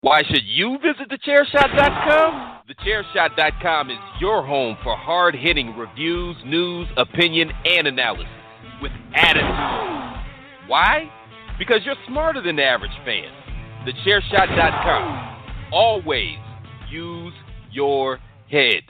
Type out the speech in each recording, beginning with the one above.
Why should you visit thechairshot.com? Thechairshot.com is your home for hard-hitting reviews, news, opinion, and analysis with attitude. Why? Because you're smarter than the average fan. Thechairshot.com. Always use your head.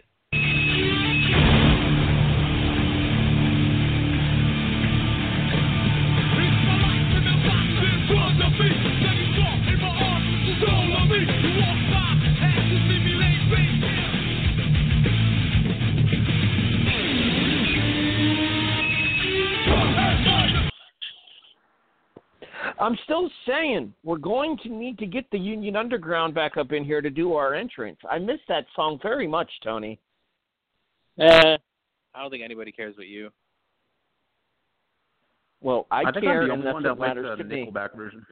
I'm still saying we're going to need to get the Union Underground back up in here to do our entrance. I miss that song very much, Tony. I don't think anybody cares but you. Well, I think care, I'm the and only that's one what that likes matters the to me. Nickelback version.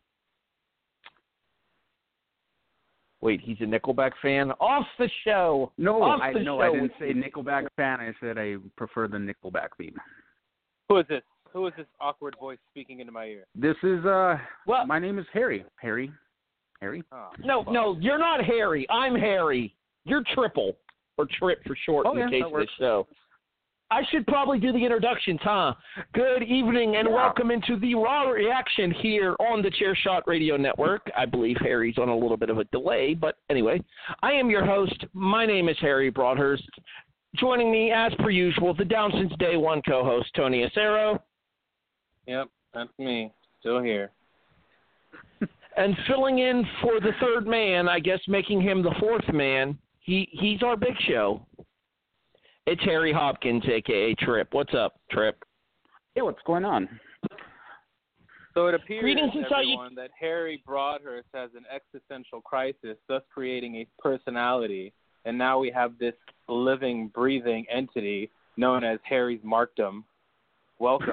Wait, he's a Nickelback fan? Off the show! I didn't say Nickelback fan. I said I prefer the Nickelback theme. Who is this? Who is this awkward voice speaking into my ear? This is, my name is Harry. Harry? Oh, No, you're not Harry. I'm Harry. You're Triple, or Trip for short in the case of this show. I should probably do the introductions, huh? Good evening and welcome into the Raw Reaction here on the Chairshot Radio Network. I believe Harry's on a little bit of a delay, but anyway, I am your host. My name is Harry Broadhurst. Joining me, as per usual, the down since day one co-host, Tony Acero. Yep, that's me. Still here. And filling in for the third man, I guess making him the fourth man, he's our Big Show. It's Harry Hopkins, a.k.a. Trip. What's up, Trip? Hey, what's going on? So it appears, Greetings, everyone, that Harry Broadhurst has an existential crisis, thus creating a personality, and now we have this living, breathing entity known as Harry's Markdom. Welcome.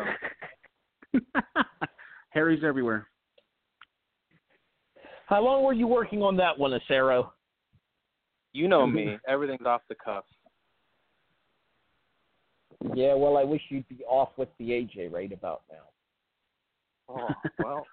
Harry's everywhere. How long were you working on that one, Acero? You know me. Everything's off the cuff. Yeah, well, I wish you'd be off with the AJ right about now. Oh, well.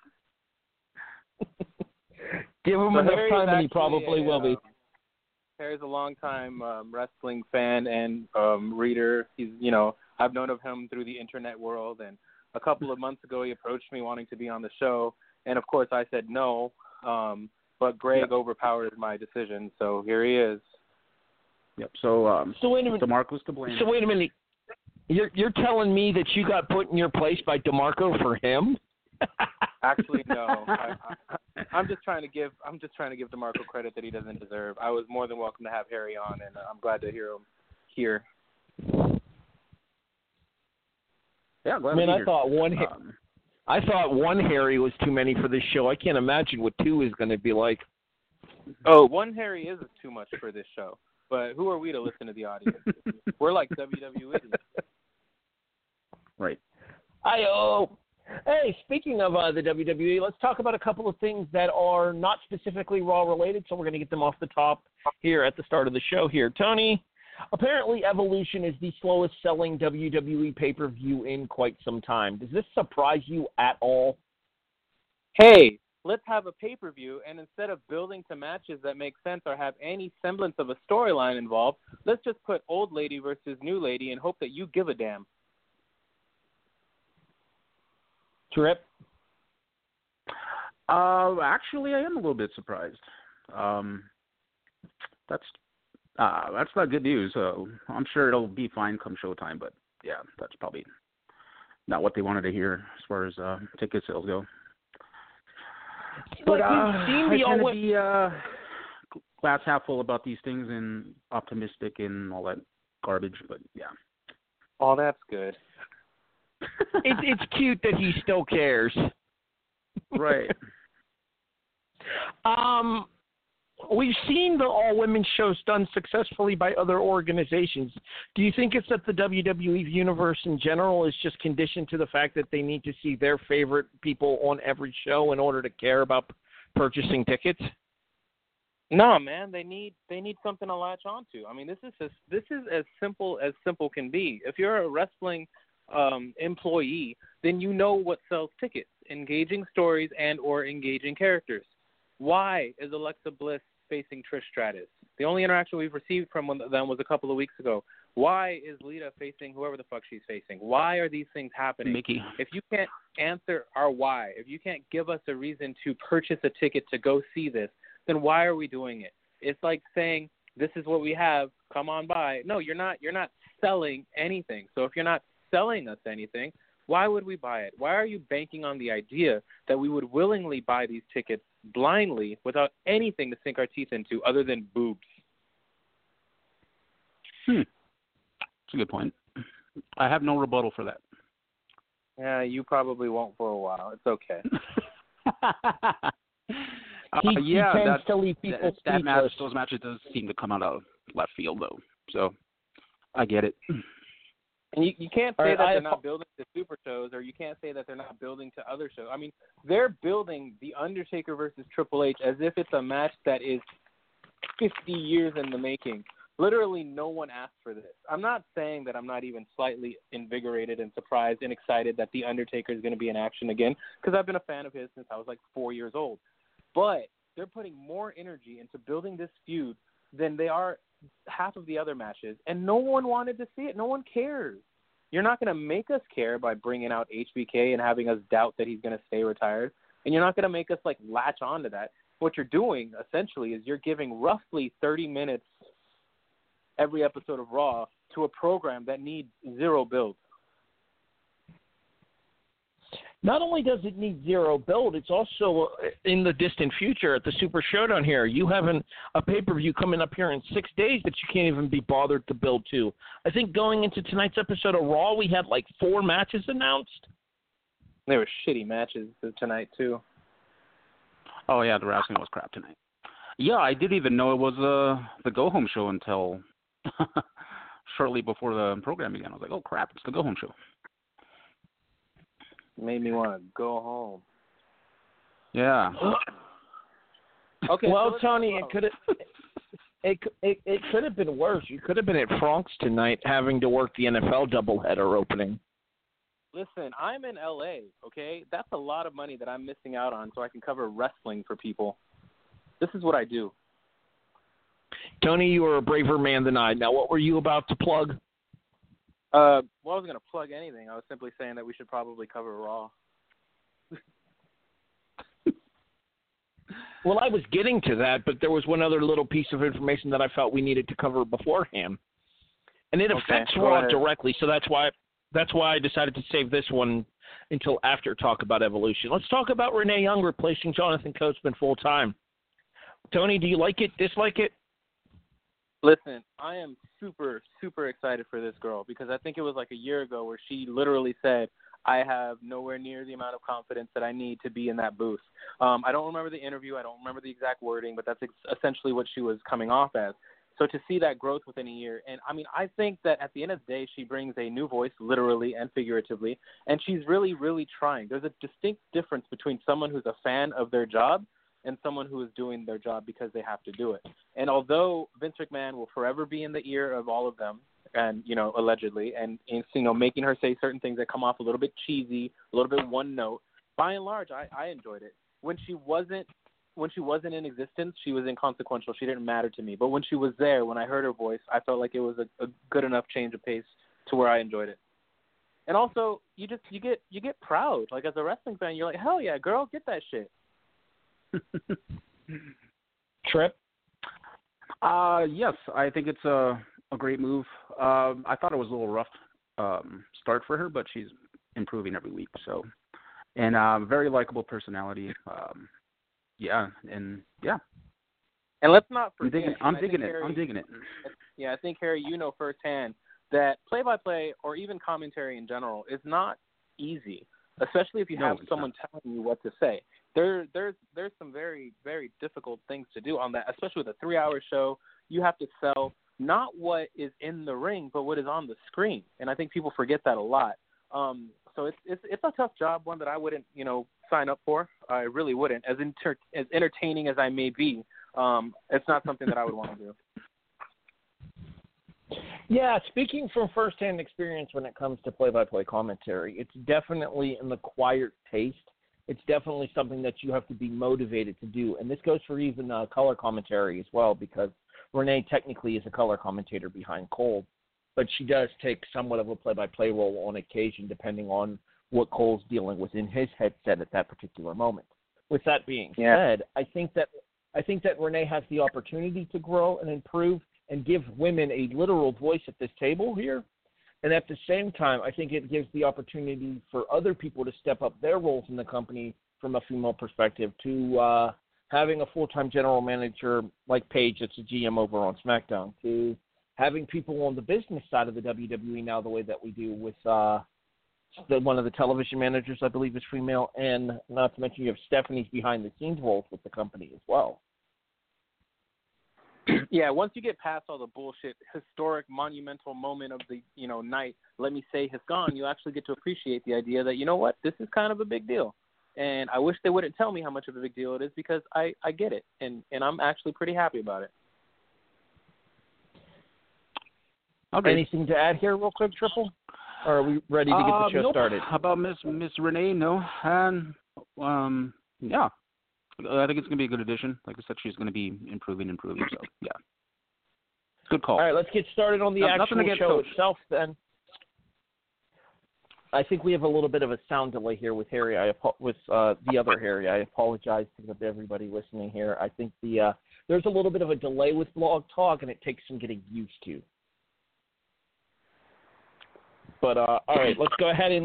Give him enough time and he probably will be. Harry's a longtime wrestling fan and reader. He's, I've known of him through the internet world, and a couple of months ago he approached me wanting to be on the show, and of course I said no, but Greg overpowered my decision, so here he is. Yep, so wait a minute. DeMarco's to blame. So wait a minute. You're telling me that you got put in your place by DeMarco for him? Actually, no. I'm just trying to give DeMarco credit that he doesn't deserve. I was more than welcome to have Harry on, and I'm glad to hear him here. Yeah, glad I mean, to be I here. thought one Harry was too many for this show. I can't imagine what two is going to be like. Oh, one Harry is too much for this show. But who are we to listen to the audience? We're like WWE. Right. Hey, speaking of the WWE, let's talk about a couple of things that are not specifically Raw related, so we're going to get them off the top here at the start of the show here. Tony, apparently Evolution is the slowest selling WWE pay-per-view in quite some time. Does this surprise you at all? Hey, let's have a pay-per-view, and instead of building to matches that make sense or have any semblance of a storyline involved, let's just put old lady versus new lady and hope that you give a damn. Trip? Actually, I am a little bit surprised. That's not good news. I'm sure it'll be fine come showtime, but yeah, that's probably not what they wanted to hear as far as ticket sales go. But I tend to be glass half full about these things and optimistic and all that garbage. But yeah. Oh, that's good. It's cute that he still cares. Right. We've seen the all-women shows done successfully by other organizations. Do you think it's that the WWE universe in general is just conditioned to the fact that they need to see their favorite people on every show in order to care about purchasing tickets? No, man, they need something to latch onto. I mean, this is as simple can be. If you're a wrestling employee, then you know what sells tickets: engaging stories and or engaging characters. Why is Alexa Bliss facing Trish Stratus? The only interaction we've received from them was a couple of weeks ago. Why is Lita facing whoever the fuck she's facing? Why are these things happening? Mickey. If you can't answer our why, if you can't give us a reason to purchase a ticket to go see this, then why are we doing it? It's like saying, this is what we have, come on by. No, you're not selling anything. So if you're not selling us anything, why would we buy it? Why are you banking on the idea that we would willingly buy these tickets blindly without anything to sink our teeth into other than boobs? That's a good point. I have no rebuttal for that. Yeah, you probably won't for a while. It's okay. He tends to leave people that match, those matches does seem to come out of left field, though. So I get it. And you can't say that they're not building to super shows, or you can't say that they're not building to other shows. I mean, they're building The Undertaker versus Triple H as if it's a match that is 50 years in the making. Literally no one asked for this. I'm not saying that I'm not even slightly invigorated and surprised and excited that The Undertaker is going to be in action again, because I've been a fan of his since I was like 4 years old. But they're putting more energy into building this feud than they are half of the other matches, and no one wanted to see it. No one cares. You're not going to make us care by bringing out HBK and having us doubt that he's going to stay retired, and you're not going to make us like latch on to that. What you're doing essentially is you're giving roughly 30 minutes every episode of Raw to a program that needs zero build. Not only does it need zero build, it's also in the distant future at the Super Showdown here. You have a pay-per-view coming up here in 6 days that you can't even be bothered to build to. I think going into tonight's episode of Raw, we had like 4 matches announced. There were shitty matches tonight, too. Oh, yeah, the wrestling was crap tonight. Yeah, I didn't even know it was the go-home show until shortly before the program began. I was like, oh, crap, it's the go-home show. Made me want to go home. Yeah. Okay. Well, so Tony, it could have been worse. You could have been at Frank's tonight, having to work the NFL doubleheader opening. Listen, I'm in LA. Okay, that's a lot of money that I'm missing out on, so I can cover wrestling for people. This is what I do. Tony, you are a braver man than I. Now, what were you about to plug? Well, I wasn't going to plug anything. I was simply saying that we should probably cover Raw. Well, I was getting to that, but there was one other little piece of information that I felt we needed to cover beforehand. And it affects Raw directly, so that's why I decided to save this one until after talk about Evolution. Let's talk about Renee Young replacing Jonathan Coachman full-time. Tony, do you like it, dislike it? Listen, I am super, super excited for this girl because I think it was like a year ago where she literally said, I have nowhere near the amount of confidence that I need to be in that booth. I don't remember the interview. I don't remember the exact wording, but that's essentially what she was coming off as. So to see that growth within a year, and I mean, I think that at the end of the day, she brings a new voice, literally and figuratively, and she's really, really trying. There's a distinct difference between someone who's a fan of their job and someone who is doing their job because they have to do it. And although Vince McMahon will forever be in the ear of all of them, and, you know, allegedly, and you know, making her say certain things that come off a little bit cheesy, a little bit one note, by and large, I enjoyed it. When she wasn't in existence, she was inconsequential. She didn't matter to me. But when she was there, when I heard her voice, I felt like it was a good enough change of pace to where I enjoyed it. And also, you get proud. Like, as a wrestling fan, you're like, hell yeah, girl, get that shit. Trip? Yes, I think it's a great move. I thought it was a little rough start for her, but she's improving every week. So, and very likable personality. Yeah. And let's not forget. I'm digging it. Yeah, I think, Harry, you know firsthand that play-by-play or even commentary in general is not easy, especially if you have someone telling you what to say. There's some very, very difficult things to do on that, especially with a 3-hour show. You have to sell not what is in the ring, but what is on the screen, and I think people forget that a lot. So it's a tough job, one that I wouldn't, you know, sign up for. I really wouldn't. As entertaining as I may be, it's not something that I would want to do. Yeah, speaking from firsthand experience when it comes to play-by-play commentary, it's definitely an acquired taste it's definitely something that you have to be motivated to do. And this goes for even color commentary as well, because Renee technically is a color commentator behind Cole, but she does take somewhat of a play-by-play role on occasion, depending on what Cole's dealing with in his headset at that particular moment. With that being said, I think that Renee has the opportunity to grow and improve and give women a literal voice at this table here. And at the same time, I think it gives the opportunity for other people to step up their roles in the company from a female perspective, to having a full-time general manager like Paige that's a GM over on SmackDown, to having people on the business side of the WWE now the way that we do with one of the television managers, I believe, is female, and not to mention you have Stephanie's behind-the-scenes roles with the company as well. Yeah, once you get past all the bullshit, historic, monumental moment of the night, let me say, has gone, you actually get to appreciate the idea that, you know what, this is kind of a big deal. And I wish they wouldn't tell me how much of a big deal it is, because I get it, and I'm actually pretty happy about it. Okay. Anything to add here real quick, Triple? Or are we ready to get the show started? How about Miss Renee? No. And, yeah. I think it's going to be a good addition. Like I said, she's going to be improving. So, yeah. Good call. All right, let's get started on the actual show itself then. I think we have a little bit of a sound delay here with Harry. With the other Harry. I apologize to everybody listening here. I think there's a little bit of a delay with Blog Talk, and it takes some getting used to. But all right, let's go ahead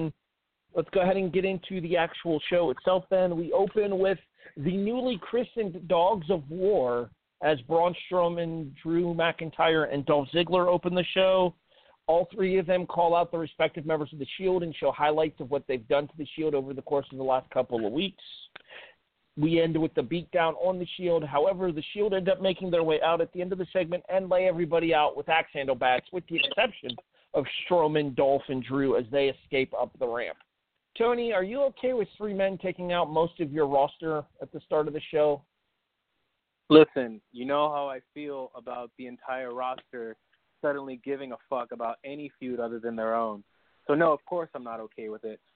and get into the actual show itself. Then we open with the newly christened Dogs of War as Braun Strowman, Drew McIntyre, and Dolph Ziggler open the show. All three of them call out the respective members of the Shield and show highlights of what they've done to the Shield over the course of the last couple of weeks. We end with the beatdown on the Shield. However, the Shield end up making their way out at the end of the segment and lay everybody out with axe handle bats, with the exception of Strowman, Dolph, and Drew as they escape up the ramp. Tony, are you okay with three men taking out most of your roster at the start of the show? Listen, you know how I feel about the entire roster suddenly giving a fuck about any feud other than their own. So no, of course I'm not okay with it.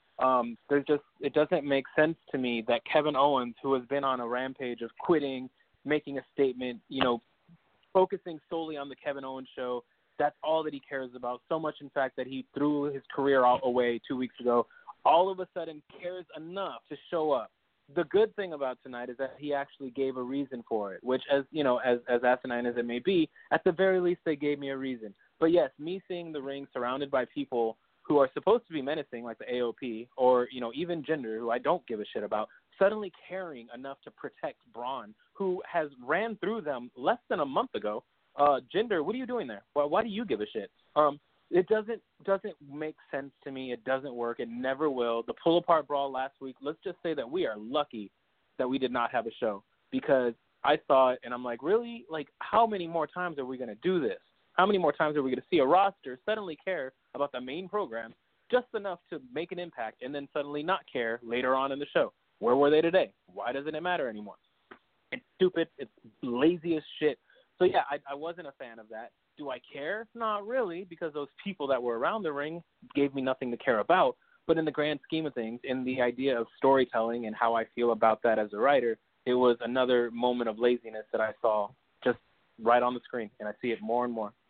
It doesn't make sense to me that Kevin Owens, who has been on a rampage of quitting, making a statement, focusing solely on the Kevin Owens show, that's all that he cares about. So much, in fact, that he threw his career away 2 weeks ago. All of a sudden cares enough to show up. The good thing about tonight is that he actually gave a reason for it, which, as asinine as it may be, at the very least they gave me a reason. But yes, me seeing the ring surrounded by people who are supposed to be menacing, like the AOP, or even Jinder, who I don't give a shit about, suddenly caring enough to protect Braun, who has ran through them less than a month ago. Jinder, what are you doing there? Why do you give a shit? It doesn't make sense to me. It doesn't work. It never will. The pull-apart brawl last week, let's just say that we are lucky that we did not have a show, because I saw it and I'm like, really? Like, how many more times are we going to do this? How many more times are we going to see a roster suddenly care about the main program just enough to make an impact and then suddenly not care later on in the show? Where were they today? Why doesn't it matter anymore? It's stupid. It's lazy as shit. So, yeah, I wasn't a fan of that. Do I care? Not really, because those people that were around the ring gave me nothing to care about. But in the grand scheme of things, in the idea of storytelling and how I feel about that as a writer, it was another moment of laziness that I saw just right on the screen, and I see it more and more.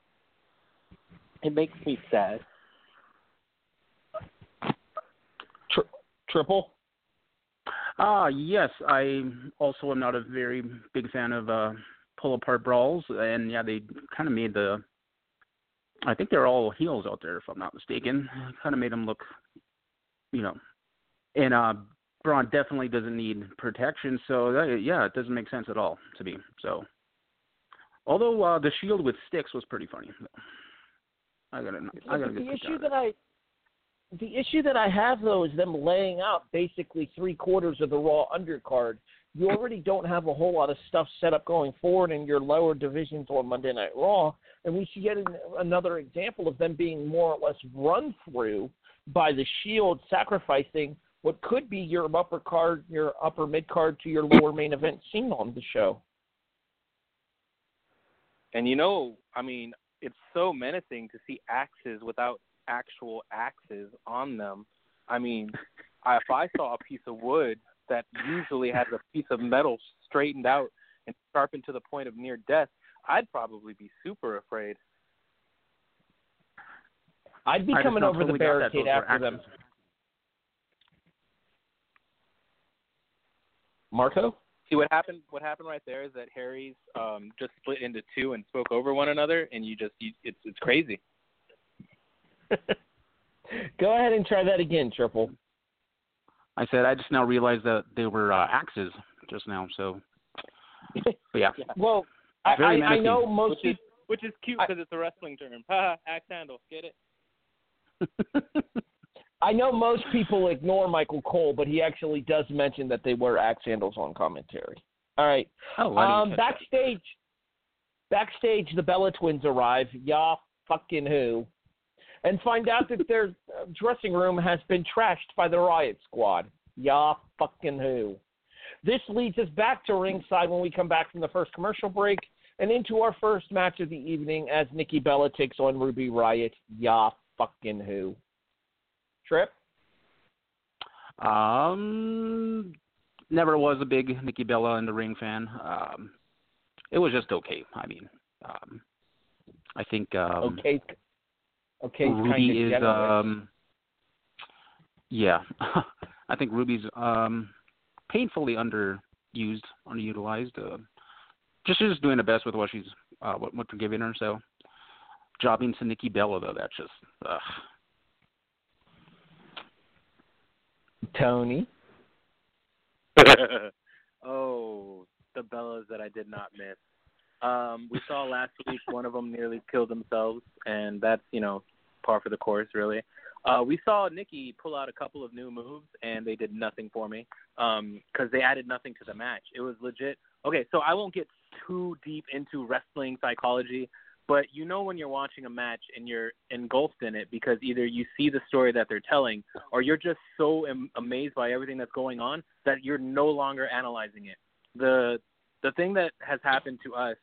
It makes me sad. Triple? Yes, I also am not a very big fan of pull-apart brawls, and yeah, they kind of made I think they're all heels out there, if I'm not mistaken. Kind of made them look, and Braun definitely doesn't need protection, so it doesn't make sense at all to me. So, although the Shield with sticks was pretty funny. The issue that I have, though, is them laying out basically 3/4 of the Raw undercard. You already don't have a whole lot of stuff set up going forward in your lower divisions on Monday Night Raw, and we should get another example of them being more or less run through by the Shield, sacrificing what could be your upper mid card to your lower main event scene on the show. And it's so menacing to see axes without actual axes on them. If I saw a piece of wood that usually has a piece of metal straightened out and sharpened to the point of near death, I'd probably be super afraid. I'd be coming over the barricade after them. Marco? See, what happened right there is that Harry's just split into two and spoke over one another, and it's crazy. Go ahead and try that again, Triple. I said I just now realized that they were axes just now, so. But yeah. Well, I know most people. Which is cute because it's a wrestling term. Haha, axe handle. Get it? I know most people ignore Michael Cole, but he actually does mention that they wear axe handles on commentary. All right. Backstage, the Bella Twins arrive. Yeah, fucking who? And find out that their dressing room has been trashed by the Riot Squad. Yeah, fucking who? This leads us back to ringside when we come back from the first commercial break and into our first match of the evening as Nikki Bella takes on Ruby Riott. Yeah, fucking who? Trip? Never was a big Nikki Bella in the ring fan. It was just okay. I mean, I think okay. Ruby is yeah. I think Ruby's painfully underutilized. Just doing the best with what she's what they're giving her. So jobbing to Nikki Bella though, that's just Tony. Oh, the Bellas that I did not miss. We saw last week one of them nearly killed themselves, and that's, par for the course, really. We saw Nikki pull out a couple of new moves, and they did nothing for me because they added nothing to the match. It was legit. Okay, so I won't get too deep into wrestling psychology, but when you're watching a match and you're engulfed in it because either you see the story that they're telling or you're just so amazed by everything that's going on that you're no longer analyzing it. The thing that has happened to us,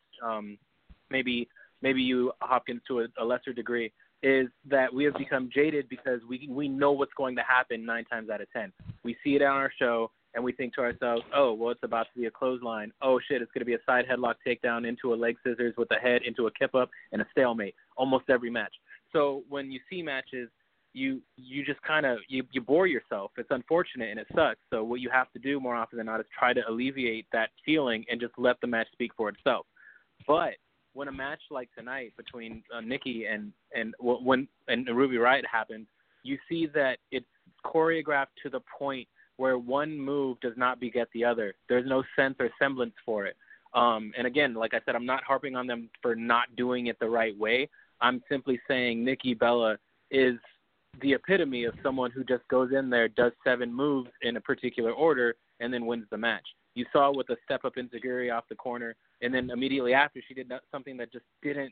maybe you, Hopkins, to a lesser degree, is that we have become jaded because we know what's going to happen 9 times out of 10. We see it on our show, and we think to ourselves, oh, well, it's about to be a clothesline. Oh, shit, it's going to be a side headlock takedown into a leg scissors with a head into a kip-up and a stalemate almost every match. So when you see matches, you just kind of you bore yourself. It's unfortunate, and it sucks. So what you have to do more often than not is try to alleviate that feeling and just let the match speak for itself. But when a match like tonight between Nikki and Ruby Riott happens, you see that it's choreographed to the point where one move does not beget the other. There's no sense or semblance for it. And again, like I said, I'm not harping on them for not doing it the right way. I'm simply saying Nikki Bella is the epitome of someone who just goes in there, does 7 moves in a particular order, and then wins the match. You saw with the step-up enziguri off the corner, and then immediately after she did something that just didn't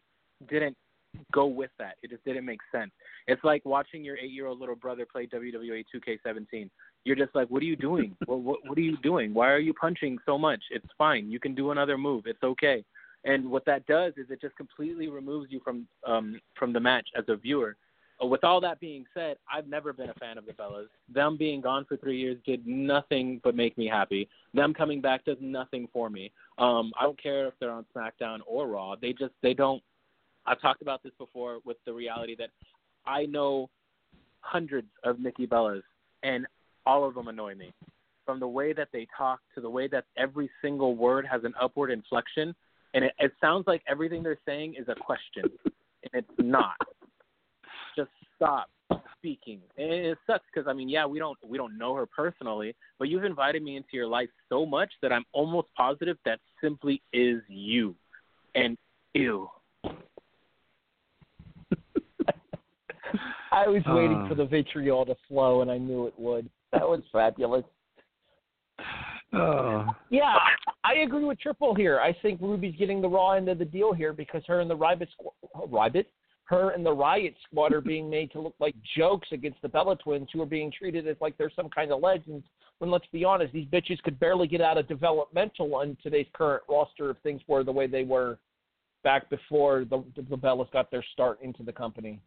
go with that. It just didn't make sense. It's like watching your 8-year-old little brother play WWE 2K17. You're just like, what are you doing? What are you doing? Why are you punching so much? It's fine. You can do another move. It's okay. And what that does is it just completely removes you from the match as a viewer. With all that being said, I've never been a fan of the Bellas. Them being gone for 3 years did nothing but make me happy. Them coming back does nothing for me. I don't care if they're on SmackDown or Raw. They don't. I've talked about this before with the reality that I know hundreds of Nikki Bellas, and all of them annoy me. From the way that they talk to the way that every single word has an upward inflection, and it sounds like everything they're saying is a question, and it's not. Just stop speaking. And it sucks because, we don't know her personally, but you've invited me into your life so much that I'm almost positive that simply is you. And ew. I was waiting for the vitriol to flow, and I knew it would. That was fabulous. Yeah, I agree with Triple here. I think Ruby's getting the raw end of the deal here because her and the Riott Squad are being made to look like jokes against the Bella Twins, who are being treated as like they're some kind of legends. When, let's be honest, these bitches could barely get out of developmental on today's current roster if things were the way they were back before the Bellas got their start into the company.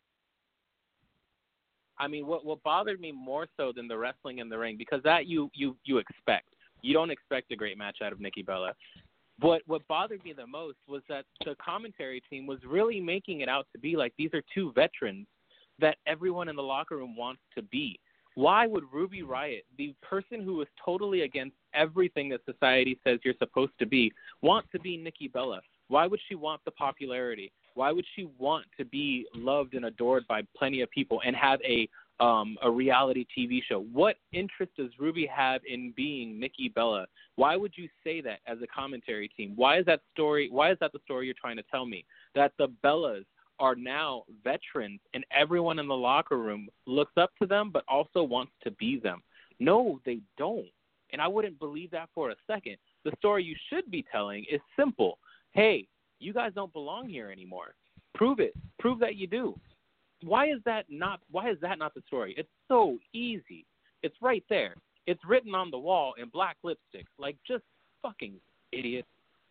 What bothered me more so than the wrestling in the ring, because that you expect. You don't expect a great match out of Nikki Bella. What bothered me the most was that the commentary team was really making it out to be like these are two veterans that everyone in the locker room wants to be. Why would Ruby Riott, the person who is totally against everything that society says you're supposed to be, want to be Nikki Bella? Why would she want the popularity? Why would she want to be loved and adored by plenty of people and have a reality TV show? What interest does Ruby have in being Nikki Bella? Why would you say that as a commentary team? Why is that the story you're trying to tell me? That the Bellas are now veterans and everyone in the locker room looks up to them but also wants to be them. No, they don't. And I wouldn't believe that for a second. The story you should be telling is simple. Hey, you guys don't belong here anymore. Prove it. Prove that you do. Why is that not the story? It's so easy. It's right there. It's written on the wall in black lipstick. Like, just fucking idiot.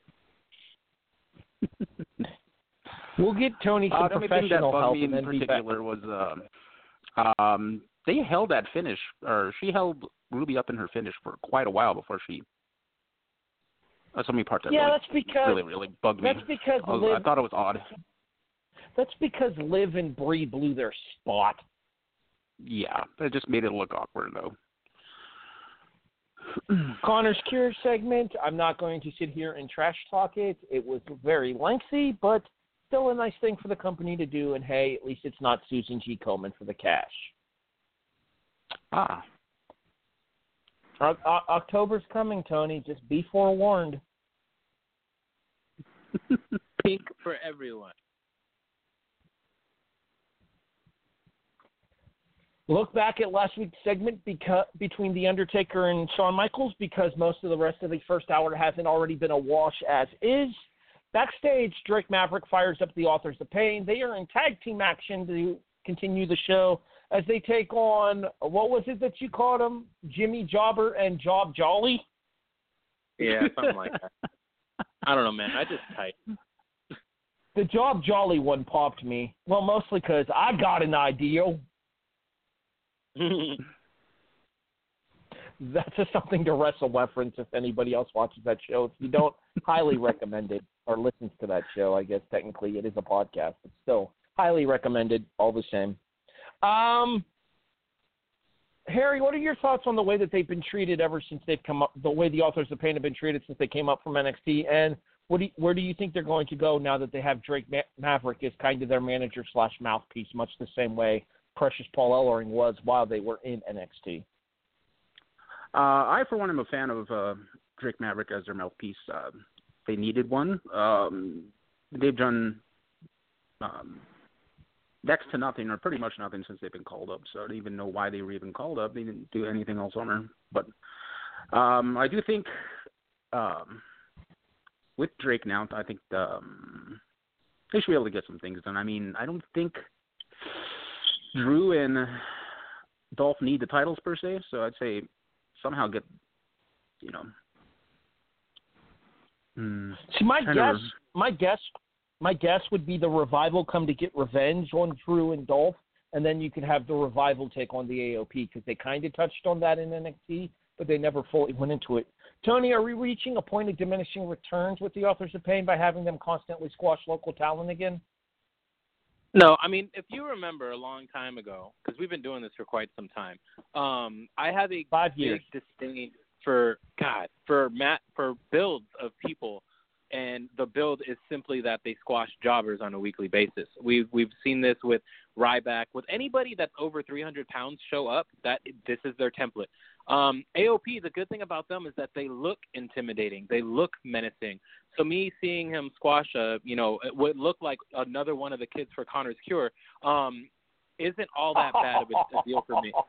We'll get Tony some professional help. The thing that bugged me in particular was they held that finish, or she held Ruby up in her finish for quite a while before she. That's so many parts that really bugged me. That's because I thought it was odd. That's because Liv and Brie blew their spot. Yeah, it just made it look awkward, though. Connor's Cure segment, I'm not going to sit here and trash talk it. It was very lengthy, but still a nice thing for the company to do, and hey, at least it's not Susan G. Komen for the cash. October's coming, Tony. Just be forewarned. Pink for everyone. Look back at last week's segment between The Undertaker and Shawn Michaels, because most of the rest of the first hour hasn't already been a wash as is. Backstage, Drake Maverick fires up the Authors of Pain. They are in tag team action to continue the show as they take on, what was it that you called them? Jimmy Jobber and Job Jolly? Yeah, something like that. I don't know, man. I just typed. The Job Jolly one popped me. Well, mostly because I got an idea. That's just something to wrestle reference if anybody else watches that show. If you don't, highly recommend it, or listens to that show. I guess technically it is a podcast, but still highly recommended all the same. Harry, what are your thoughts on the way that they've been treated ever since they've come up, the way the Authors of Pain have been treated since they came up from NXT, and where do you think they're going to go now that they have Drake Maverick as kind of their manager / mouthpiece, much the same way Precious Paul Ellering was while they were in NXT? I, for one, am a fan of Drake Maverick as their mouthpiece. They needed one. They've done next to nothing, or pretty much nothing, since they've been called up. So I don't even know why they were even called up. They didn't do anything all summer. But I do think with Drake now, I think they should be able to get some things done. I mean, I don't think Drew and Dolph need the titles per se, so I'd say somehow get, See, my guess would be the Revival come to get revenge on Drew and Dolph, and then you can have the Revival take on the AOP, because they kind of touched on that in NXT, but they never fully went into it. Tony, are we reaching a point of diminishing returns with the Authors of Pain by having them constantly squash local talent again? No, I mean, if you remember a long time ago, because we've been doing this for quite some time, I have a 5 years. big disdain for builds of people, and the build is simply that they squash jobbers on a weekly basis. We've seen this with Ryback. With anybody that's over 300 pounds show up, this is their template. AOP, the good thing about them is that they look intimidating. They look menacing. So me seeing him squash it would look like another one of the kids for Connor's Cure, isn't all that bad of a deal for me.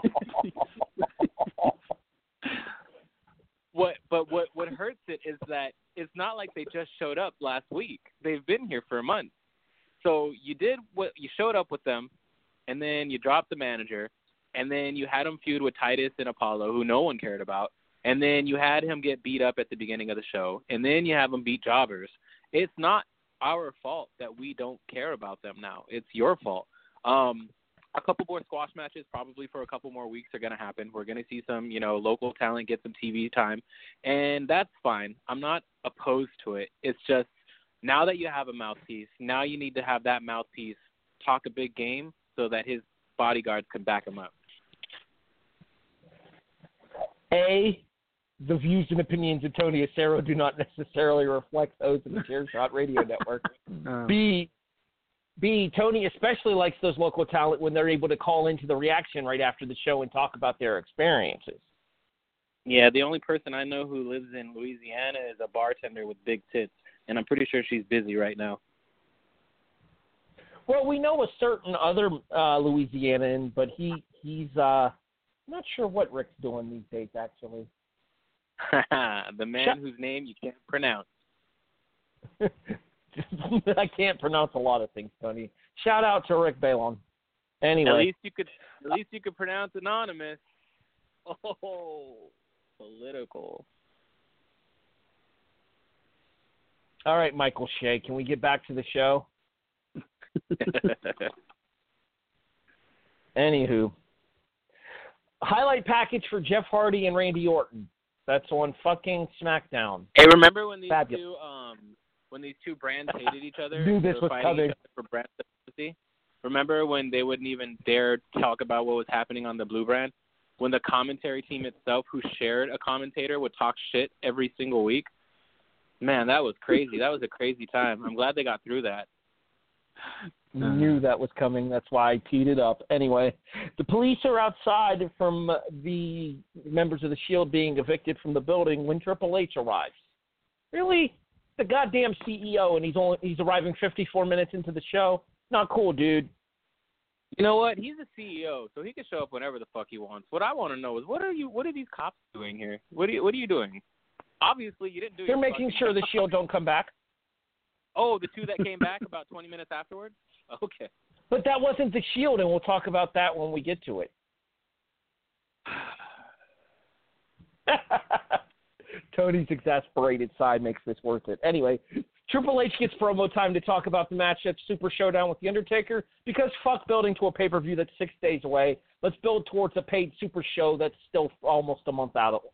What hurts it is that it's not like they just showed up last week. They've been here for a month. So you showed up with them, and then you dropped the manager, and then you had him feud with Titus and Apollo, who no one cared about, and then you had him get beat up at the beginning of the show, and then you have him beat jobbers. It's not our fault that we don't care about them now. It's your fault. a couple more squash matches probably for a couple more weeks are going to happen. We're going to see some, local talent get some TV time, and that's fine. I'm not opposed to it. It's just now that you have a mouthpiece, now you need to have that mouthpiece talk a big game so that his bodyguards can back him up. The views and opinions of Tony Acero do not necessarily reflect those of the Chairshot Radio Network. B, Tony especially likes those local talent when they're able to call into the reaction right after the show and talk about their experiences. Yeah, the only person I know who lives in Louisiana is a bartender with big tits, and I'm pretty sure she's busy right now. Well, we know a certain other Louisianan, but he's not sure what Rick's doing these days, actually. The man whose name you can't pronounce. I can't pronounce a lot of things, Tony. Shout out to Rick Balon. Anyway, at least you could pronounce anonymous. Oh, political. All right, Michael Shea, can we get back to the show? Anywho, highlight package for Jeff Hardy and Randy Orton. That's on fucking SmackDown. Hey, remember when these Fabulous. two brands hated each other? Knew this was coming. For brand sympathy? Remember when they wouldn't even dare talk about what was happening on the Blue brand? When the commentary team itself, who shared a commentator, would talk shit every single week? Man, that was crazy. That was a crazy time. I'm glad they got through that. Knew that was coming. That's why I teed it up. Anyway, the police are outside from the members of the Shield being evicted from the building when Triple H arrives. Really? The goddamn CEO, and he's arriving 54 minutes into the show? Not cool, dude. You know what? He's a CEO, so he can show up whenever the fuck he wants. What I want to know is what are these cops doing here? What are you doing? Obviously, you didn't do. They're making sure the Shield don't come back. Oh, the two that came back about 20 minutes afterwards? Okay. But that wasn't the Shield, and we'll talk about that when we get to it. Tony's exasperated side makes this worth it. Anyway, Triple H gets promo time to talk about the match at Super Showdown with The Undertaker because fuck building to a pay-per-view that's 6 days away. Let's build towards a paid Super Show that's still almost a month out.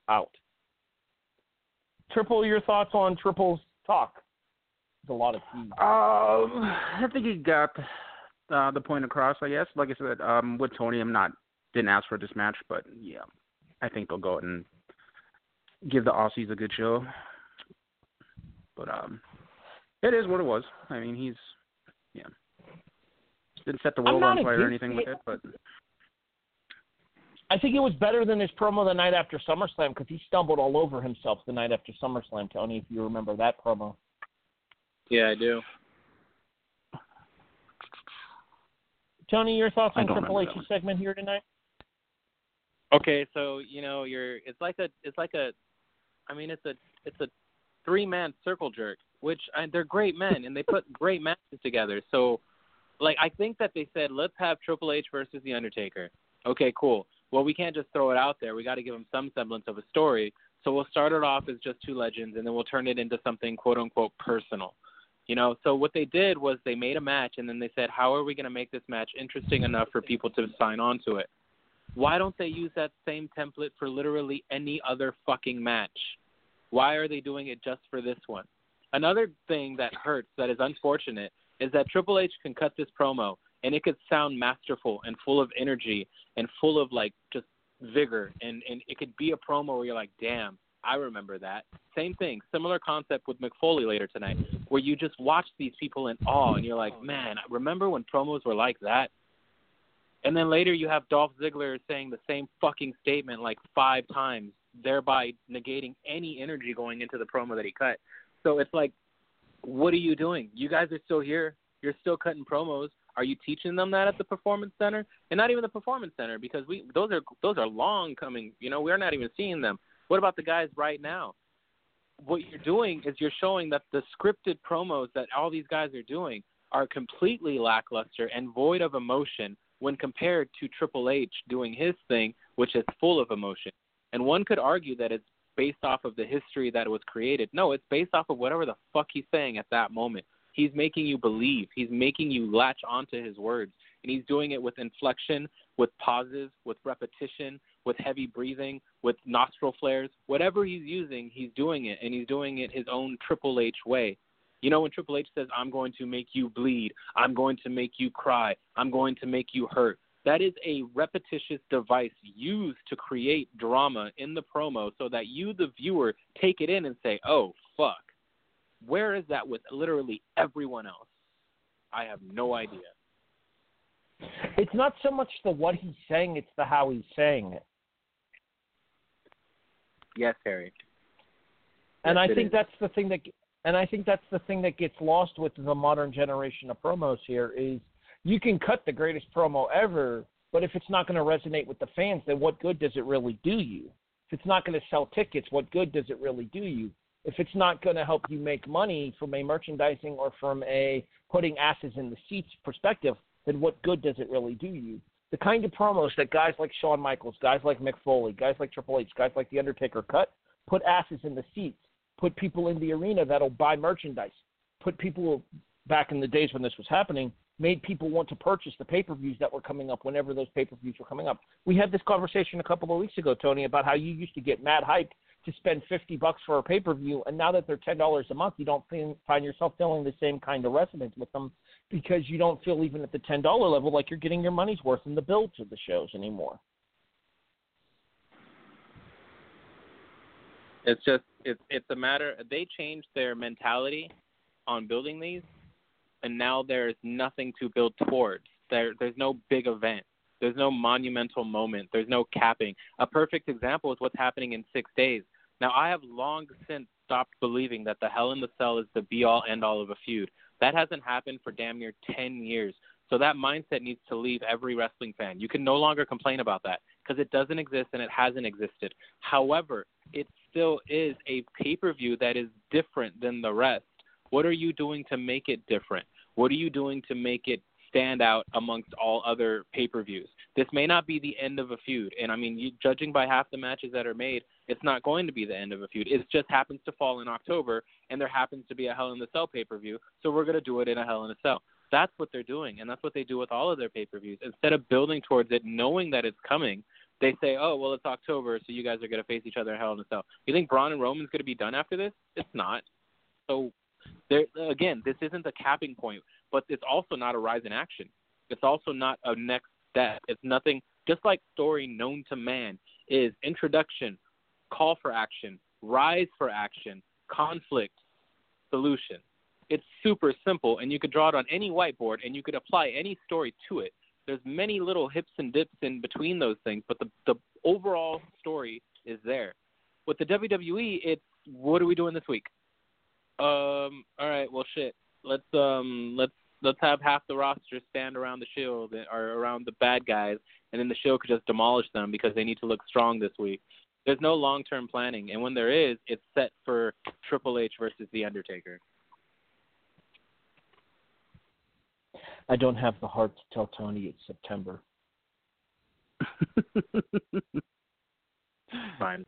Triple, your thoughts on Triple's talk? There's a lot of tea. I think he got the point across, I guess. Like I said, with Tony, didn't ask for this match, but yeah, I think they'll go out and give the Aussies a good show. But it is what it was. I mean, didn't set the world on fire or anything with it, but I think it was better than his promo the night after SummerSlam because he stumbled all over himself the night after SummerSlam, Tony, if you remember that promo. Yeah, I do. Tony, your thoughts on Triple H's segment here tonight? Okay, so it's a three-man circle jerk, which they're great men and they put great matches together. So, I think that they said let's have Triple H versus The Undertaker. Okay, cool. Well, we can't just throw it out there. We got to give them some semblance of a story. So we'll start it off as just two legends, and then we'll turn it into something quote unquote personal. So what they did was they made a match, and then they said, how are we going to make this match interesting enough for people to sign on to it? Why don't they use that same template for literally any other fucking match? Why are they doing it just for this one? Another thing that hurts, that is unfortunate, is that Triple H can cut this promo, and it could sound masterful and full of energy and full of, just vigor, and it could be a promo where you're like, damn, I remember that. Same thing, similar concept with Mick Foley later tonight, where you just watch these people in awe, and you're like, man, remember when promos were like that? And then later you have Dolph Ziggler saying the same fucking statement 5 times, thereby negating any energy going into the promo that he cut. So it's like, what are you doing? You guys are still here. You're still cutting promos. Are you teaching them that at the Performance Center? And not even the Performance Center, because those are long coming. We're not even seeing them. What about the guys right now? What you're doing is you're showing that the scripted promos that all these guys are doing are completely lackluster and void of emotion when compared to Triple H doing his thing, which is full of emotion. And one could argue that it's based off of the history that it was created. No, it's based off of whatever the fuck he's saying at that moment. He's making you believe. He's making you latch onto his words. And he's doing it with inflection, with pauses, with repetition, with heavy breathing, with nostril flares. Whatever he's using, he's doing it, and he's doing it his own Triple H way. You know, when Triple H says, I'm going to make you bleed, I'm going to make you cry, I'm going to make you hurt, that is a repetitious device used to create drama in the promo so that you, the viewer, take it in and say, oh, fuck. Where is that with literally everyone else? I have no idea. It's not so much the what he's saying, it's the how he's saying it. Yes, Harry. And yes, I think that's the thing that gets lost with the modern generation of promos here is you can cut the greatest promo ever, but if it's not going to resonate with the fans, then what good does it really do you? If it's not going to sell tickets, what good does it really do you? If it's not going to help you make money from a merchandising or from a putting asses in the seats perspective, then what good does it really do you? The kind of promos that guys like Shawn Michaels, guys like Mick Foley, guys like Triple H, guys like The Undertaker cut, put asses in the seats, put people in the arena that'll buy merchandise, put people back in the days when this was happening, made people want to purchase the pay-per-views that were coming up whenever those pay-per-views were coming up. We had this conversation a couple of weeks ago, Tony, about how you used to get mad hyped to spend $50 for a pay-per-view, and now that they're $10 a month, you don't find yourself feeling the same kind of resonance with them because you don't feel even at the $10 level like you're getting your money's worth in the builds of the shows anymore. It's just it's a matter. They changed their mentality on building these, and now there's nothing to build towards. There's no big event. There's no monumental moment. There's no capping. A perfect example is what's happening in 6 days. Now, I have long since stopped believing that the Hell in the Cell is the be-all, end-all of a feud. That hasn't happened for damn near 10 years. So that mindset needs to leave every wrestling fan. You can no longer complain about that because it doesn't exist and it hasn't existed. However, it still is a pay-per-view that is different than the rest. What are you doing to make it different? What are you doing to make it stand out amongst all other pay-per-views? This may not be the end of a feud. And, I mean, judging by half the matches that are made, it's not going to be the end of a feud. It just happens to fall in October, and there happens to be a Hell in the Cell pay-per-view, so we're going to do it in a Hell in a Cell. That's what they're doing, and that's what they do with all of their pay-per-views. Instead of building towards it, knowing that it's coming, they say, oh, well, it's October, so you guys are going to face each other in Hell in a Cell. You think Braun and Roman's going to be done after this? It's not. So, again, this isn't a capping point, but it's also not a rise in action. It's also not a next step. It's nothing, just like story known to man is introduction, call for action, rise for action, conflict, solution. It's super simple, and you could draw it on any whiteboard, and you could apply any story to it. There's many little hips and dips in between those things, but the overall story is there. With the WWE, it's what are we doing this week? All right, well, shit. Let's have half the roster stand around the Shield or around the bad guys, and then the Shield could just demolish them because they need to look strong this week. There's no long-term planning, and when there is, it's set for Triple H versus The Undertaker. I don't have the heart to tell Tony it's September. Fine.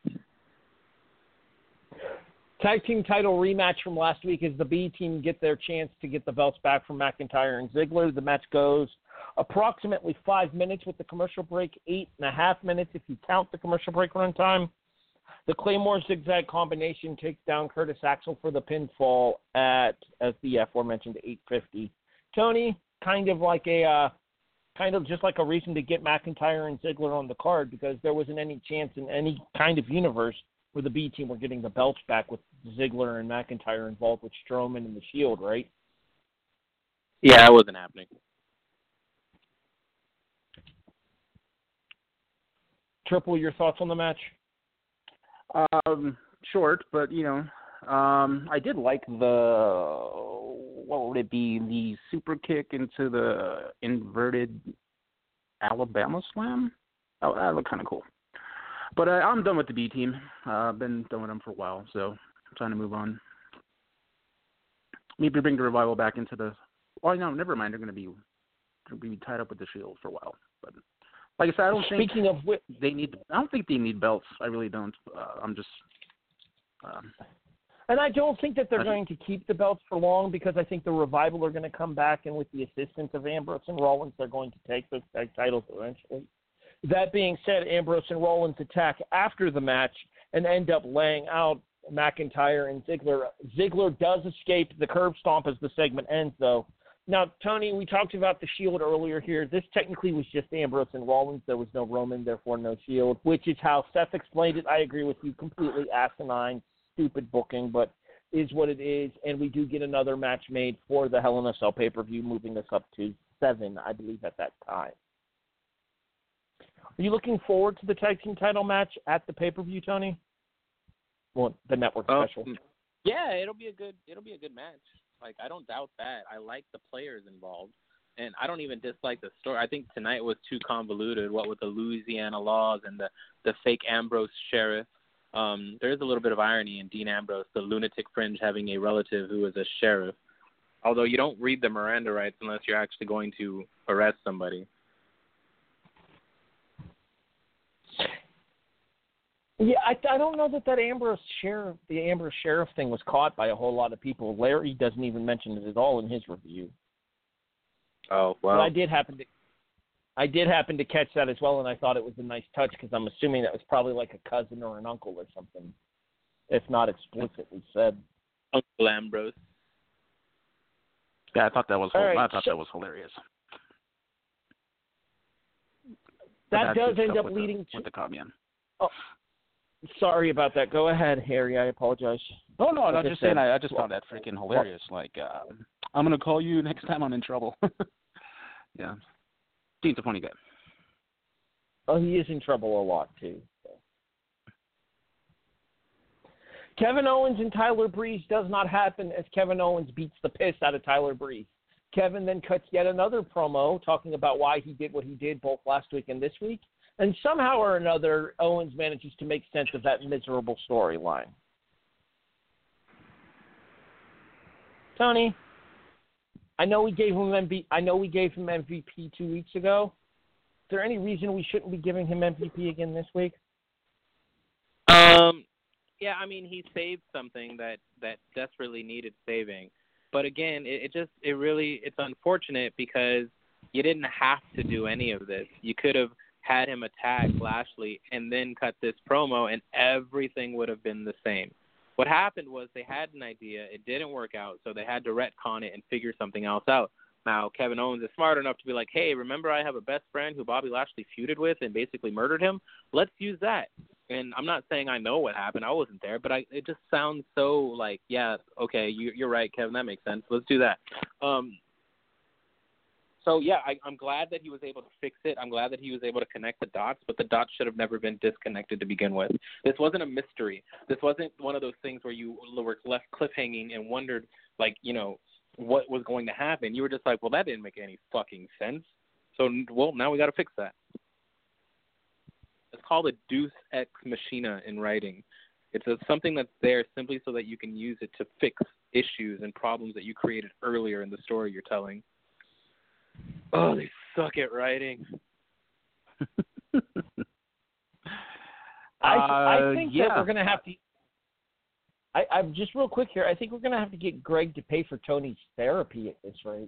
Tag team title rematch from last week as the B team get their chance to get the belts back from McIntyre and Ziggler. The match goes approximately 5 minutes with the commercial break, 8.5 minutes if you count the commercial break run time. The Claymore zigzag combination takes down Curtis Axel for the pinfall at, as the aforementioned, 8:50. Tony, kind of just like a reason to get McIntyre and Ziggler on the card because there wasn't any chance in any kind of universe where the B team were getting the belts back with Ziggler and McIntyre involved with Strowman and the Shield, right? Yeah, that wasn't happening. Triple, your thoughts on the match? Short, but, I did like the super kick into the inverted Alabama slam? Oh, that looked kind of cool. But I'm done with the B team. I've been done with them for a while, so I'm trying to move on. Maybe bring the Revival back into the... Oh, no, never mind. They're going to be tied up with the Shield for a while. But like I said, I don't think they need belts. I really don't. I'm just... And I don't think that they're going to keep the belts for long because I think the Revival are going to come back, and with the assistance of Ambrose and Rollins, they're going to take those tag titles eventually. That being said, Ambrose and Rollins attack after the match and end up laying out McIntyre and Ziggler. Ziggler does escape the curb stomp as the segment ends, though. Now, Tony, we talked about the Shield earlier here. This technically was just Ambrose and Rollins. There was no Roman, therefore no Shield, which is how Seth explained it. I agree with you. Completely asinine, stupid booking, but is what it is. And we do get another match made for the Hell in a Cell pay-per-view, moving us up to 7, I believe, at that time. Are you looking forward to the tag team title match at the pay-per-view, Tony? Well, the network special. Yeah, it'll be a good match. Like, I don't doubt that. I like the players involved, and I don't even dislike the story. I think tonight was too convoluted, what with the Louisiana laws and the fake Ambrose sheriff. There is a little bit of irony in Dean Ambrose, the lunatic fringe, having a relative who is a sheriff. Although you don't read the Miranda rights unless you're actually going to arrest somebody. Yeah, I don't know that Ambrose sheriff thing was caught by a whole lot of people. Larry doesn't even mention it at all in his review. Oh, well. But I did happen to catch that as well, and I thought it was a nice touch because I'm assuming that was probably like a cousin or an uncle or something, if not explicitly said. Uncle Ambrose. Yeah, I thought that was that was hilarious. That does end up leading to the Commune. Oh. Sorry about that. Go ahead, Harry. I apologize. No, I'm just saying I just found that freaking hilarious. Like, I'm going to call you next time I'm in trouble. Yeah. Dean's a funny guy. Oh, he is in trouble a lot, too. So. Kevin Owens and Tyler Breeze does not happen as Kevin Owens beats the piss out of Tyler Breeze. Kevin then cuts yet another promo talking about why he did what he did both last week and this week. And somehow or another, Owens manages to make sense of that miserable storyline. Tony, I know we gave him MVP 2 weeks ago. Is there any reason we shouldn't be giving him MVP again this week? Yeah, I mean, he saved something that desperately needed saving. But again, it's unfortunate because you didn't have to do any of this. You could have had him attack Lashley and then cut this promo, and everything would have been the same. What happened was they had an idea, it didn't work out, so they had to retcon it and figure something else out. Now, Kevin Owens is smart enough to be like, hey, remember I have a best friend who Bobby Lashley feuded with and basically murdered him? Let's use that. And I'm not saying I know what happened. I wasn't there, but it just sounds so like, yeah, okay, you're right, Kevin, that makes sense. Let's do that. So, yeah, I'm glad that he was able to fix it. I'm glad that he was able to connect the dots, but the dots should have never been disconnected to begin with. This wasn't a mystery. This wasn't one of those things where you were left cliffhanging and wondered, like, you know, what was going to happen. You were just like, well, that didn't make any fucking sense. So, well, now we got to fix that. It's called a deus ex machina in writing. It's something that's there simply so that you can use it to fix issues and problems that you created earlier in the story you're telling. Oh, they suck at writing. I think that we're going to have to... I'm just real quick here. I think we're going to have to get Greg to pay for Tony's therapy at this rate.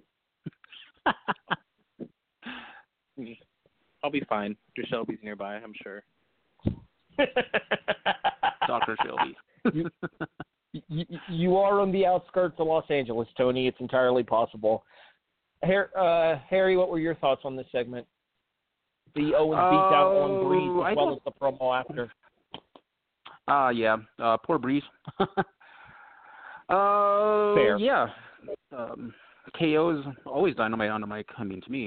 I'll be fine. Shelby's nearby, I'm sure. Dr. Shelby. You are on the outskirts of Los Angeles, Tony. It's entirely possible. Harry, what were your thoughts on this segment? The Owens beat down on Breeze as well as the promo after. Yeah. Poor Breeze. Fair. Yeah. KO is always dynamite on the mic. I mean, to me.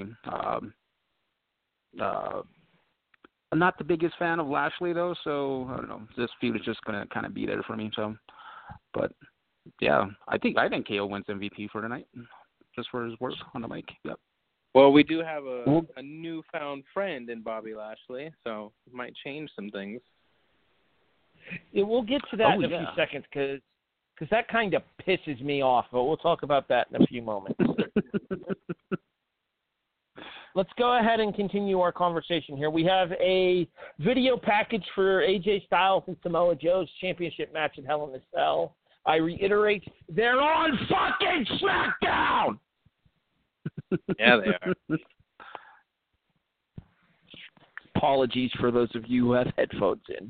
I'm not the biggest fan of Lashley, though, so I don't know. This feud is just going to kind of be there for me. So, but, yeah, I think KO wins MVP for tonight. Just for his work on the mic. Yep. Well, we do have a newfound friend in Bobby Lashley, so it might change some things. Yeah, we'll get to that in a few seconds because that kind of pisses me off, but we'll talk about that in a few moments. Let's go ahead and continue our conversation here. We have a video package for AJ Styles and Samoa Joe's championship match at Hell in a Cell. I reiterate, they're on fucking SmackDown! Yeah, they are. Apologies for those of you who have headphones in.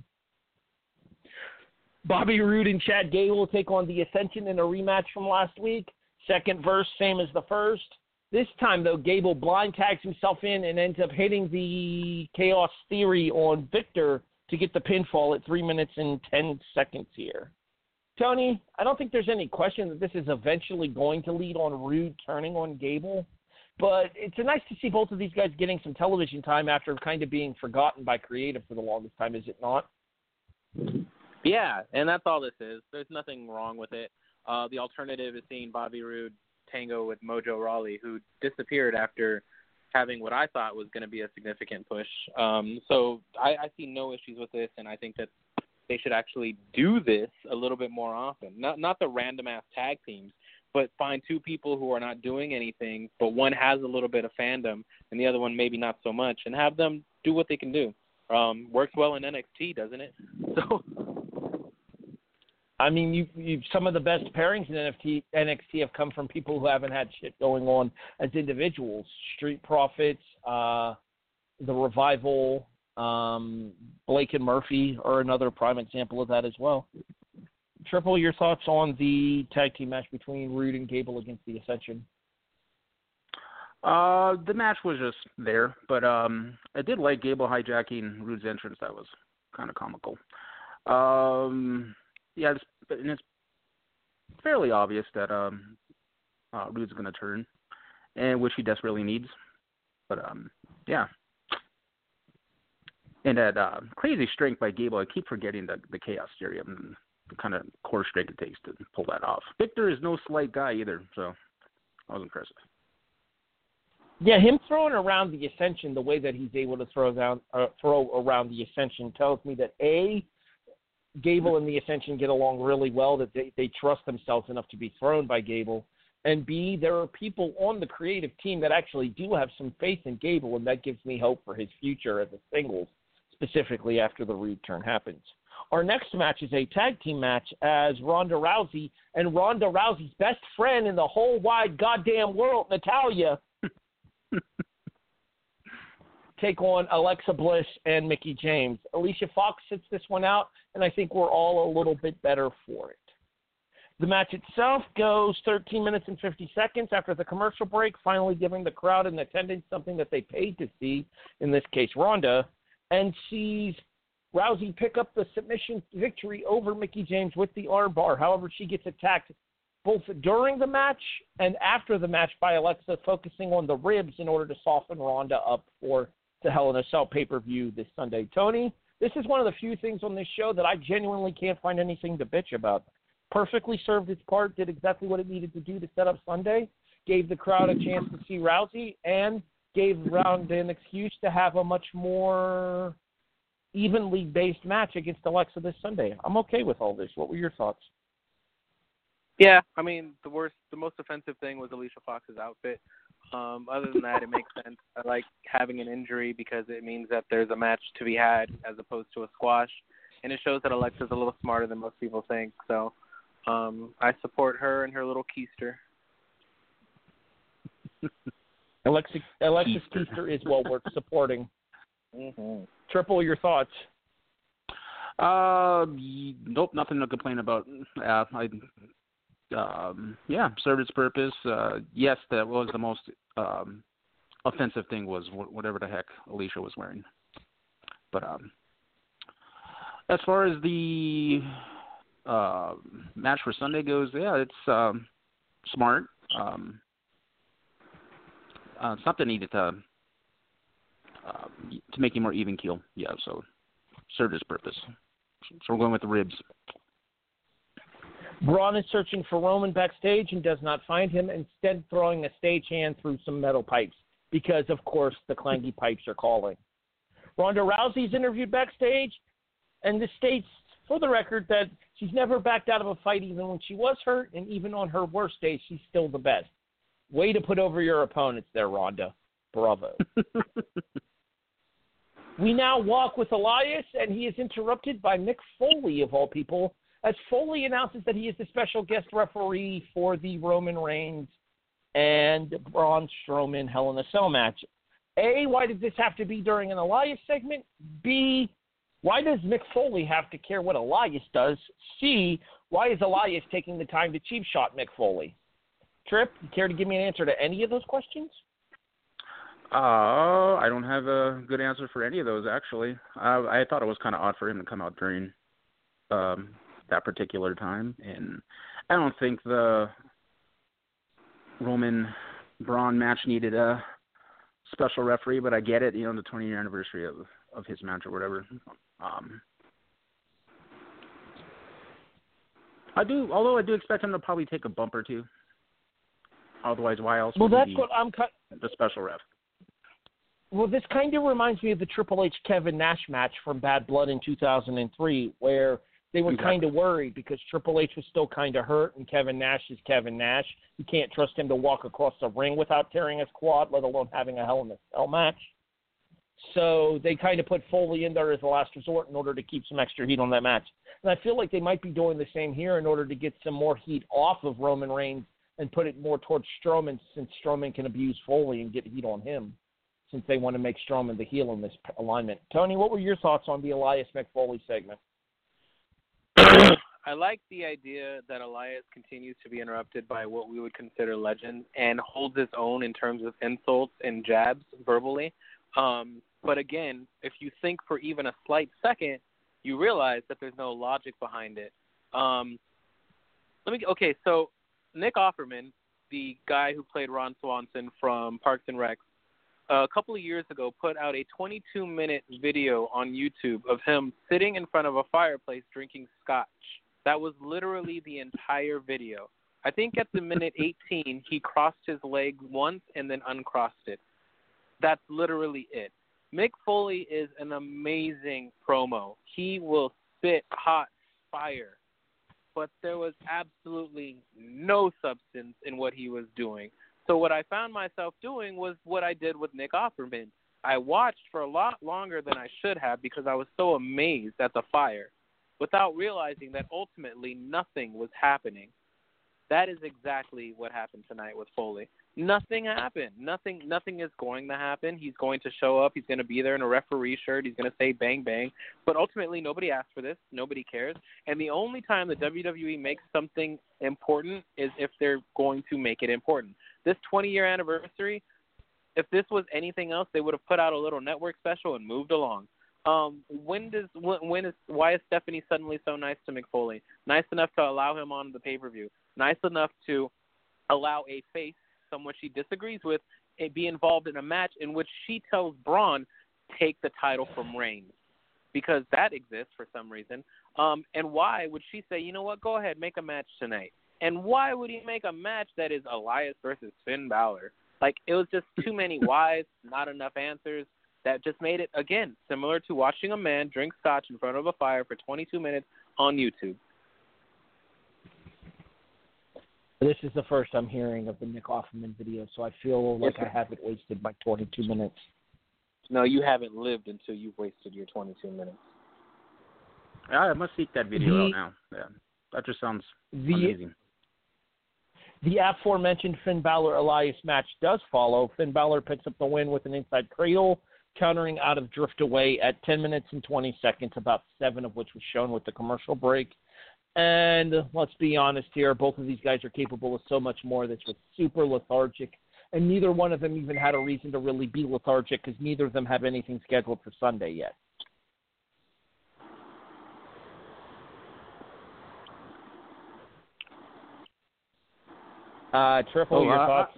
Bobby Roode and Chad Gable will take on the Ascension in a rematch from last week. Second verse, same as the first. This time, though, Gable blind tags himself in and ends up hitting the Chaos Theory on Victor to get the pinfall at 3 minutes and 10 seconds here. Tony, I don't think there's any question that this is eventually going to lead on Roode turning on Gable, but it's nice to see both of these guys getting some television time after kind of being forgotten by creative for the longest time, is it not? Yeah, and that's all this is. There's nothing wrong with it. The alternative is seeing Bobby Roode tango with Mojo Rawley, who disappeared after having what I thought was going to be a significant push. So I see no issues with this, and I think that they should actually do this a little bit more often. Not the random-ass tag teams, but find two people who are not doing anything, but one has a little bit of fandom and the other one maybe not so much, and have them do what they can do. Works well in NXT, doesn't it? So, I mean, you some of the best pairings in NXT have come from people who haven't had shit going on as individuals. Street Profits, The Revival, Blake and Murphy are another prime example of that as well. Triple, your thoughts on the tag team match between Roode and Gable against the Ascension? The match was just there, but I did like Gable hijacking Roode's entrance. That was kind of comical. Yeah, it's fairly obvious that Roode's going to turn, and which he desperately needs. But yeah, and that crazy strength by Gable. I keep forgetting the Chaos Theory and the kind of core strength it takes to pull that off. Victor is no slight guy either, so that was impressive. Yeah, him throwing around the Ascension the way that he's able to throw around the Ascension tells me that A, Gable and the Ascension get along really well, that they trust themselves enough to be thrown by Gable, and B, there are people on the creative team that actually do have some faith in Gable, and that gives me hope for his future as a singles, specifically after the Roode turn happens. Our next match is a tag team match as Ronda Rousey and Ronda Rousey's best friend in the whole wide goddamn world, Natalya, take on Alexa Bliss and Mickie James. Alicia Fox sits this one out, and I think we're all a little bit better for it. The match itself goes 13 minutes and 50 seconds after the commercial break, finally giving the crowd in attendance something that they paid to see, in this case Ronda, and sees Rousey pick up the submission victory over Mickie James with the armbar. However, she gets attacked both during the match and after the match by Alexa, focusing on the ribs in order to soften Ronda up for the Hell in a Cell pay-per-view this Sunday. Tony, this is one of the few things on this show that I genuinely can't find anything to bitch about. Perfectly served its part, did exactly what it needed to do to set up Sunday, gave the crowd a chance to see Rousey, and gave Ronda an excuse to have a much more evenly based match against Alexa this Sunday. I'm okay with all this. What were your thoughts? Yeah, I mean, the most offensive thing was Alicia Fox's outfit. Other than that, it makes sense. I like having an injury because it means that there's a match to be had as opposed to a squash, and it shows that Alexa's a little smarter than most people think. So I support her and her little keister. Alexa's keister is well worth supporting. Mm-hmm. Triple, your thoughts? Nope, nothing to complain about. Served its purpose. Yes, that was the most offensive thing was whatever the heck Alicia was wearing. But as far as the match for Sunday goes, yeah, it's smart. Something needed to make you more even keel. Yeah, so served its purpose. So we're going with the ribs. Braun is searching for Roman backstage and does not find him, instead throwing a stagehand through some metal pipes because, of course, the clangy pipes are calling. Ronda Rousey's interviewed backstage, and this states, for the record, that she's never backed out of a fight even when she was hurt, and even on her worst days, she's still the best. Way to put over your opponents there, Ronda. Bravo. We now walk with Elias, and he is interrupted by Mick Foley, of all people, as Foley announces that he is the special guest referee for the Roman Reigns and Braun Strowman Hell in a Cell match. A, why does this have to be during an Elias segment? B, why does Mick Foley have to care what Elias does? C, why is Elias taking the time to cheap shot Mick Foley? Trip, you care to give me an answer to any of those questions? I don't have a good answer for any of those, actually. I thought it was kind of odd for him to come out during that particular time, and I don't think the Roman Braun match needed a special referee, but I get it, the 20-year anniversary of his match or whatever. I do expect him to probably take a bump or two. Otherwise, why else would he be the special ref? Well, this kind of reminds me of the Triple H Kevin Nash match from Bad Blood in 2003, where they were kind of worried because Triple H was still kind of hurt, and Kevin Nash is Kevin Nash. You can't trust him to walk across the ring without tearing his quad, let alone having a Hell in a Cell match. So they kind of put Foley in there as a last resort in order to keep some extra heat on that match. And I feel like they might be doing the same here in order to get some more heat off of Roman Reigns and put it more towards Strowman, since Strowman can abuse Foley and get heat on him, since they want to make Strowman the heel in this alignment. Tony, what were your thoughts on the Elias McFoley segment? I like the idea that Elias continues to be interrupted by what we would consider legends and holds his own in terms of insults and jabs verbally. But again, if you think for even a slight second, you realize that there's no logic behind it. So Nick Offerman, the guy who played Ron Swanson from Parks and Rec, a couple of years ago put out a 22-minute video on YouTube of him sitting in front of a fireplace drinking scotch. That was literally the entire video. I think at the minute 18, he crossed his leg once and then uncrossed it. That's literally it. Mick Foley is an amazing promo. He will spit hot fire, but there was absolutely no substance in what he was doing. So what I found myself doing was what I did with Nick Offerman. I watched for a lot longer than I should have because I was so amazed at the fire without realizing that ultimately nothing was happening. That is exactly what happened tonight with Foley. Nothing happened. Nothing is going to happen. He's going to show up. He's going to be there in a referee shirt. He's going to say bang, bang. But ultimately, nobody asked for this. Nobody cares. And the only time the WWE makes something important is if they're going to make it important. This 20-year anniversary, if this was anything else, they would have put out a little network special and moved along. Why is Stephanie suddenly so nice to Mick Foley? Nice enough to allow him on the pay-per-view. Nice enough to allow a face, someone she disagrees with, be involved in a match in which she tells Braun, take the title from Reigns, because that exists for some reason. And why would she say, you know what, go ahead, make a match tonight? And why would he make a match that is Elias versus Finn Balor? Like, it was just too many whys, not enough answers. That just made it, again, similar to watching a man drink scotch in front of a fire for 22 minutes on YouTube. This is the first I'm hearing of the Nick Offerman video, so I feel like I haven't wasted my 22 minutes. No, you haven't lived until you've wasted your 22 minutes. I must seek that video out now. Yeah, that just sounds amazing. The aforementioned Finn Balor-Elias match does follow. Finn Balor picks up the win with an inside cradle, countering out of Drift Away at 10 minutes and 20 seconds, about 7 of which was shown with the commercial break. And let's be honest here, both of these guys are capable of so much more. This was super lethargic, and neither one of them even had a reason to really be lethargic because neither of them have anything scheduled for Sunday yet. Triple, your thoughts?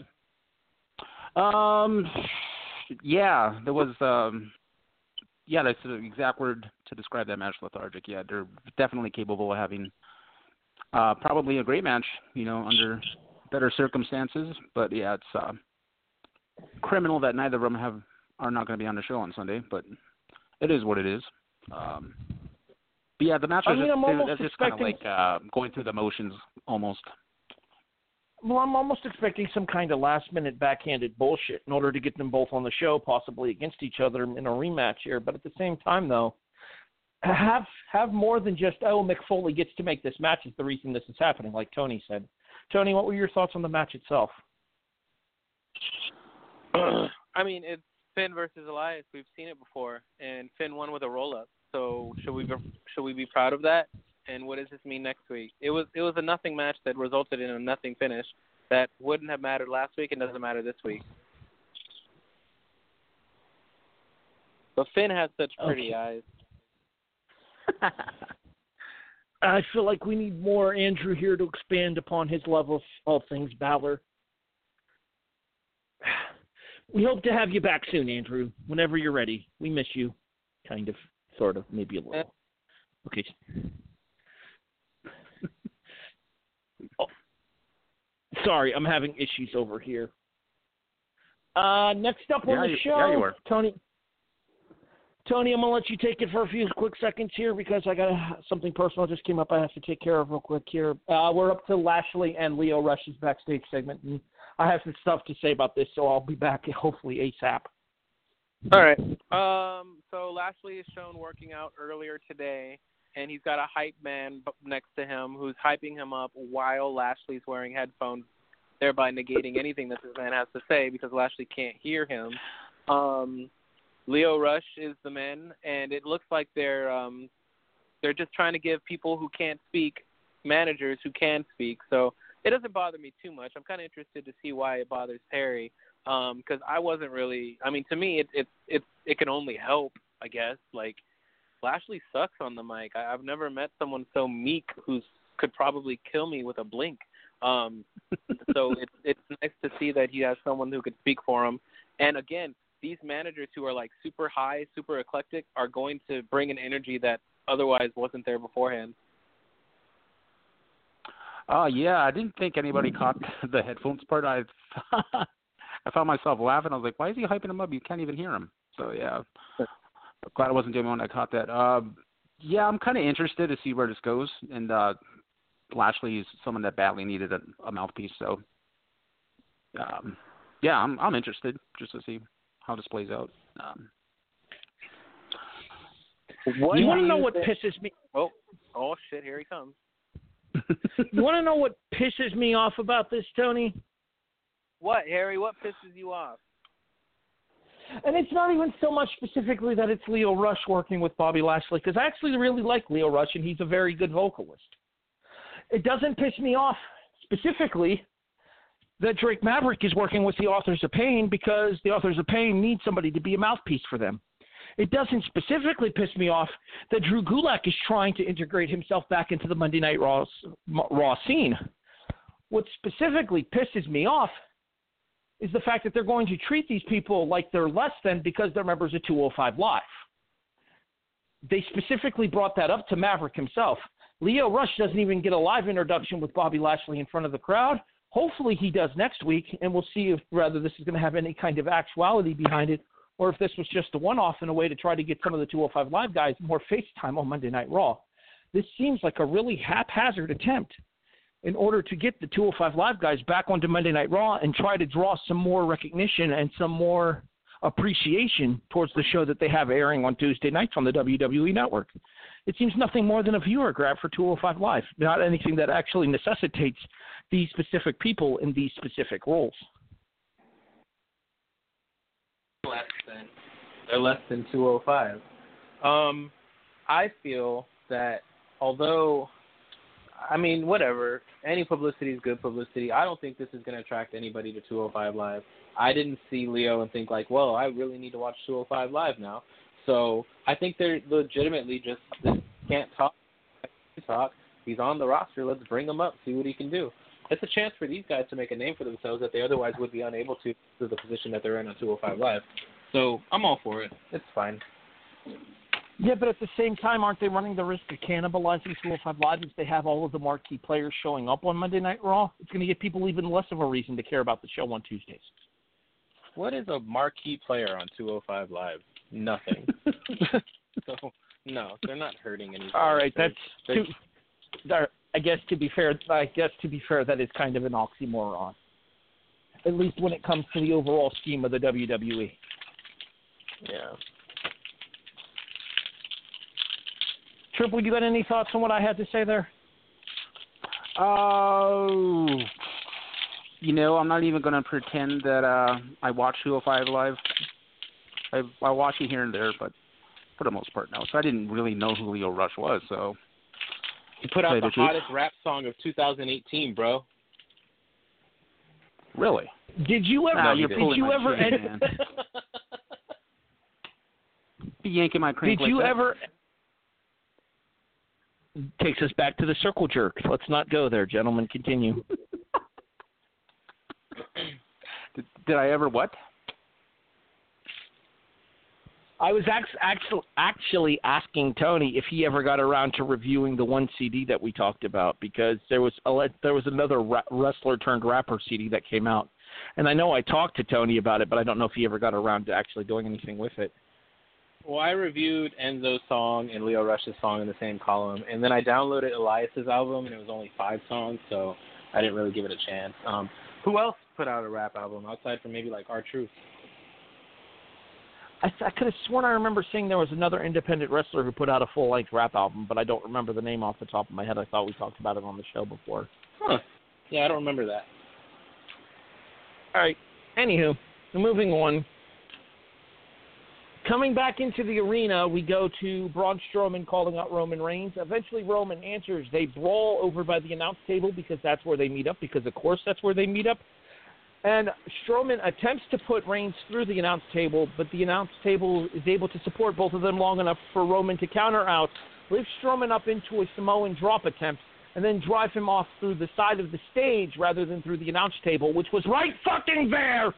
Yeah, there was, that's the exact word to describe that match, lethargic. Yeah, they're definitely capable of having probably a great match, under better circumstances. But, yeah, it's criminal that neither of them are not going to be on the show on Sunday, but it is what it is. But, yeah, the match was just kind of like going through the motions almost. Well, I'm almost expecting some kind of last-minute backhanded bullshit in order to get them both on the show, possibly against each other in a rematch here. But at the same time, though, have more than just, Mick Foley gets to make this match is the reason this is happening, like Tony said. Tony, what were your thoughts on the match itself? I mean, it's Finn versus Elias. We've seen it before, and Finn won with a roll-up. So should we be proud of that? And what does this mean next week? It was a nothing match that resulted in a nothing finish that wouldn't have mattered last week and doesn't matter this week. But Finn has such pretty eyes. I feel like we need more Andrew here to expand upon his love of all things Balor. We hope to have you back soon, Andrew, whenever you're ready. We miss you. Kind of, sort of, maybe a little. Okay. Oh. Sorry, I'm having issues over here. Next up on the show, yeah, you are. Tony, I'm going to let you take it for a few quick seconds here because I got something personal just came up I have to take care of real quick here. We're up to Lashley and Lio Rush's backstage segment, and I have some stuff to say about this, so I'll be back hopefully ASAP. All right. So Lashley is shown working out earlier today, and he's got a hype man next to him who's hyping him up while Lashley's wearing headphones, thereby negating anything that this man has to say because Lashley can't hear him. Lio Rush is the man, and it looks like they're just trying to give people who can't speak managers who can speak. So it doesn't bother me too much. I'm kind of interested to see why it bothers Perry, because I wasn't really. I mean, to me, it can only help, I guess. Like Lashley sucks on the mic. I've never met someone so meek who could probably kill me with a blink. So it's nice to see that he has someone who could speak for him. And again, these managers who are like super high, super eclectic are going to bring an energy that otherwise wasn't there beforehand. Yeah, I didn't think anybody caught the headphones part. I found myself laughing. I was like, why is he hyping him up? You can't even hear him. So, yeah, I'm glad I wasn't the only one that caught that. Yeah, I'm kind of interested to see where this goes. And Lashley is someone that badly needed a mouthpiece. So, yeah, I'm interested just to see how this plays out. You want to know what pisses me? Oh, shit, here he comes. You want to know what pisses me off about this, Tony? What, Harry? What pisses you off? And it's not even so much specifically that it's Lio Rush working with Bobby Lashley, because I actually really like Lio Rush, and he's a very good vocalist. It doesn't piss me off specifically that Drake Maverick is working with the Authors of Pain because the Authors of Pain need somebody to be a mouthpiece for them. It doesn't specifically piss me off that Drew Gulak is trying to integrate himself back into the Monday Night Raw scene. What specifically pisses me off is the fact that they're going to treat these people like they're less than because they're members of 205 Live. They specifically brought that up to Maverick himself. Lio Rush doesn't even get a live introduction with Bobby Lashley in front of the crowd. Hopefully he does next week, and we'll see if whether this is going to have any kind of actuality behind it or if this was just a one-off in a way to try to get some of the 205 Live guys more face time on Monday Night Raw. This seems like a really haphazard attempt in order to get the 205 Live guys back onto Monday Night Raw and try to draw some more recognition and some more appreciation towards the show that they have airing on Tuesday nights on the WWE Network. It seems nothing more than a viewer grab for 205 Live, not anything that actually necessitates these specific people in these specific roles. They're less than 205. I feel that although, I mean, whatever, any publicity is good publicity. I don't think this is going to attract anybody to 205 Live. I didn't see Lio and think like, well, I really need to watch 205 Live now. So I think they're legitimately just can't talk. He's on the roster. Let's bring him up, see what he can do. It's a chance for these guys to make a name for themselves that they otherwise would be unable to the position that they're in on 205 Live. So I'm all for it. It's fine. Yeah, but at the same time, aren't they running the risk of cannibalizing 205 Live if they have all of the marquee players showing up on Monday Night Raw? It's going to give people even less of a reason to care about the show on Tuesdays. What is a marquee player on 205 Live? Nothing. So, no, they're not hurting anything. All right, I guess to be fair, that is kind of an oxymoron. At least when it comes to the overall scheme of the WWE. Yeah. Triple, you got any thoughts on what I had to say there? You know, I'm not even going to pretend that I watch 205 Live. I watch it here and there, but for the most part, no. So I didn't really know who Lio Rush was, so... He put out the hottest rap song of 2018, bro. Really? Did you ever... Did you ever... Be yanking my crank. Did you ever... Takes us back to the circle jerk. Let's not go there, gentlemen. Continue. Did I ever what? I was actually asking Tony if he ever got around to reviewing the one CD that we talked about, because there was another wrestler turned rapper CD that came out, and I know I talked to Tony about it, but I don't know if he ever got around to actually doing anything with it. Well, I reviewed Enzo's song and Lio Rush's song in the same column, and then I downloaded Elias's album, and it was only 5 songs, so I didn't really give it a chance. Who else put out a rap album outside from maybe like R-Truth? I could have sworn I remember seeing there was another independent wrestler who put out a full-length rap album, but I don't remember the name off the top of my head. I thought we talked about it on the show before. Huh. Yeah, I don't remember that. All right. Anywho, moving on. Coming back into the arena, we go to Braun Strowman calling out Roman Reigns. Eventually, Roman answers. They brawl over by the announce table because that's where they meet up, because, of course, that's where they meet up. And Strowman attempts to put Reigns through the announce table, but the announce table is able to support both of them long enough for Roman to counter out, lift Strowman up into a Samoan drop attempt, and then drive him off through the side of the stage rather than through the announce table, which was right fucking there!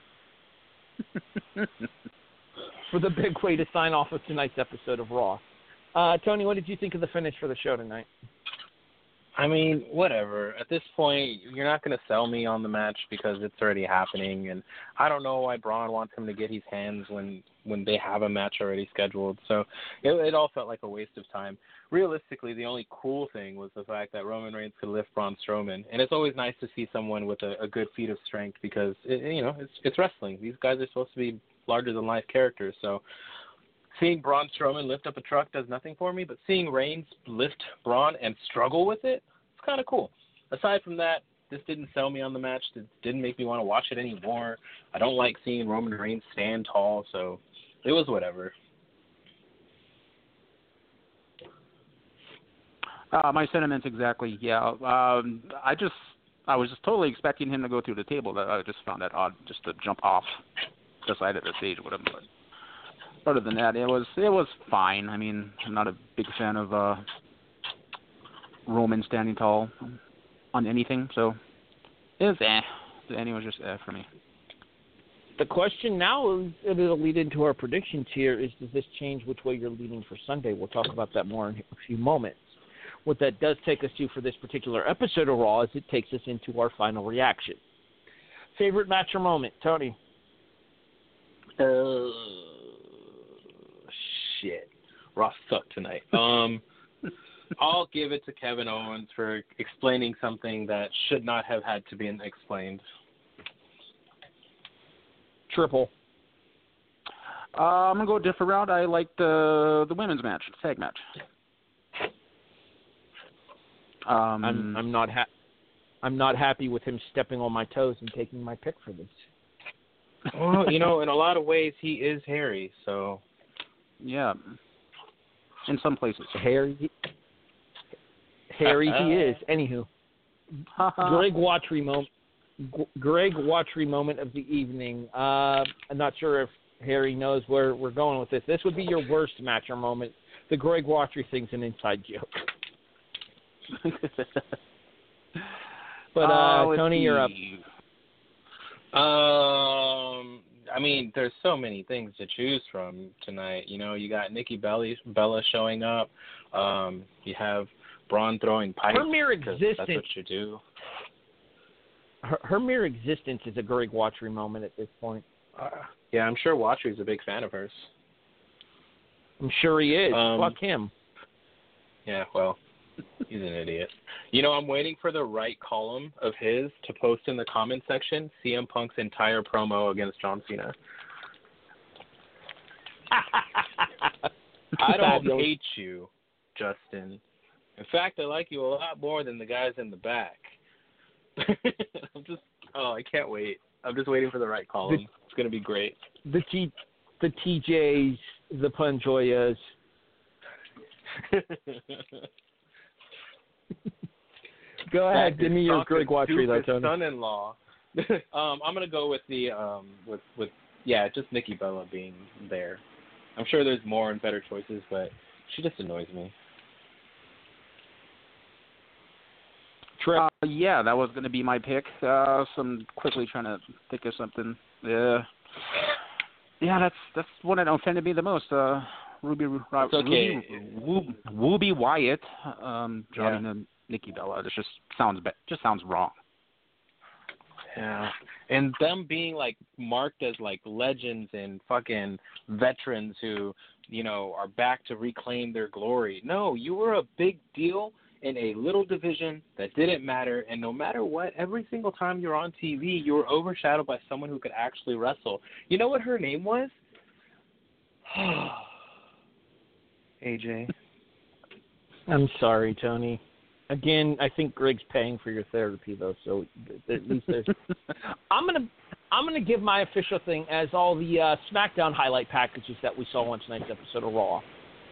For the big way to sign off of tonight's episode of Raw. Tony, what did you think of the finish for the show tonight? I mean, whatever. At this point, you're not going to sell me on the match because it's already happening, and I don't know why Braun wants him to get his hands when they have a match already scheduled. So it all felt like a waste of time. Realistically, the only cool thing was the fact that Roman Reigns could lift Braun Strowman, and it's always nice to see someone with a good feat of strength because it's wrestling. These guys are supposed to be larger-than-life characters, so seeing Braun Strowman lift up a truck does nothing for me, but seeing Reigns lift Braun and struggle with it, it's kind of cool. Aside from that, this didn't sell me on the match. It didn't make me want to watch it anymore. I don't like seeing Roman Reigns stand tall, so it was whatever. My sentiments exactly, yeah. I was just totally expecting him to go through the table. I just found that odd, just to jump off the side of the stage with him, but other than that, it was fine. I mean, I'm not a big fan of Roman standing tall on anything, so it was The ending was just for me. The question now is, it'll lead into our predictions here, is does this change which way you're leaning for Sunday? We'll talk about that more in a few moments. What that does take us to for this particular episode of Raw is it takes us into our final reaction. Favorite match or moment, Tony? Shit. Raw sucked tonight. I'll give it to Kevin Owens for explaining something that should not have had to be explained. Triple. I'm gonna go a different route. I like the women's match, tag match. I'm not happy with him stepping on my toes and taking my pick for this. Well, in a lot of ways he is hairy, so yeah. In some places, hairy he is. Anywho, Greg Watry moment of the evening. I'm not sure if Harry knows where we're going with this. This would be your worst match or moment. The Greg Watry thing's an inside joke. But Tony, you're up. I mean, there's so many things to choose from tonight. You got Nikki Bella showing up. You have Braun throwing pipes. Her mere existence. That's what you do. Her mere existence is a Greg Watry moment at this point. Yeah, I'm sure Watry's a big fan of hers. I'm sure he is. Fuck him. Yeah, well, he's an idiot. I'm waiting for the right column of his to post in the comment section CM Punk's entire promo against John Cena. I don't hate you. Justin. In fact, I like you a lot more than the guys in the back. I can't wait. I'm just waiting for the right column. It's going to be great. The TJs, the Punjoyas. Go ahead, give me your Greg Watchery, though, Tony. Son-in-law. I'm going to go with the just Nikki Bella being there. I'm sure there's more and better choices, but she just annoys me. Yeah, that was going to be my pick. So I'm quickly trying to think of something. Yeah, that's one that offended me the most. Ruby Wyatt joining Nikki Bella. It just sounds wrong. Yeah, and them being like marked as like legends and fucking veterans who, are back to reclaim their glory. No, you were a big deal in a little division that didn't matter, and no matter what, every single time you're on TV, you were overshadowed by someone who could actually wrestle. You know what her name was? AJ. I'm sorry, Tony. Again, I think Greg's paying for your therapy, though, so at least there's... I'm gonna give my official thing as all the SmackDown highlight packages that we saw on tonight's episode of Raw.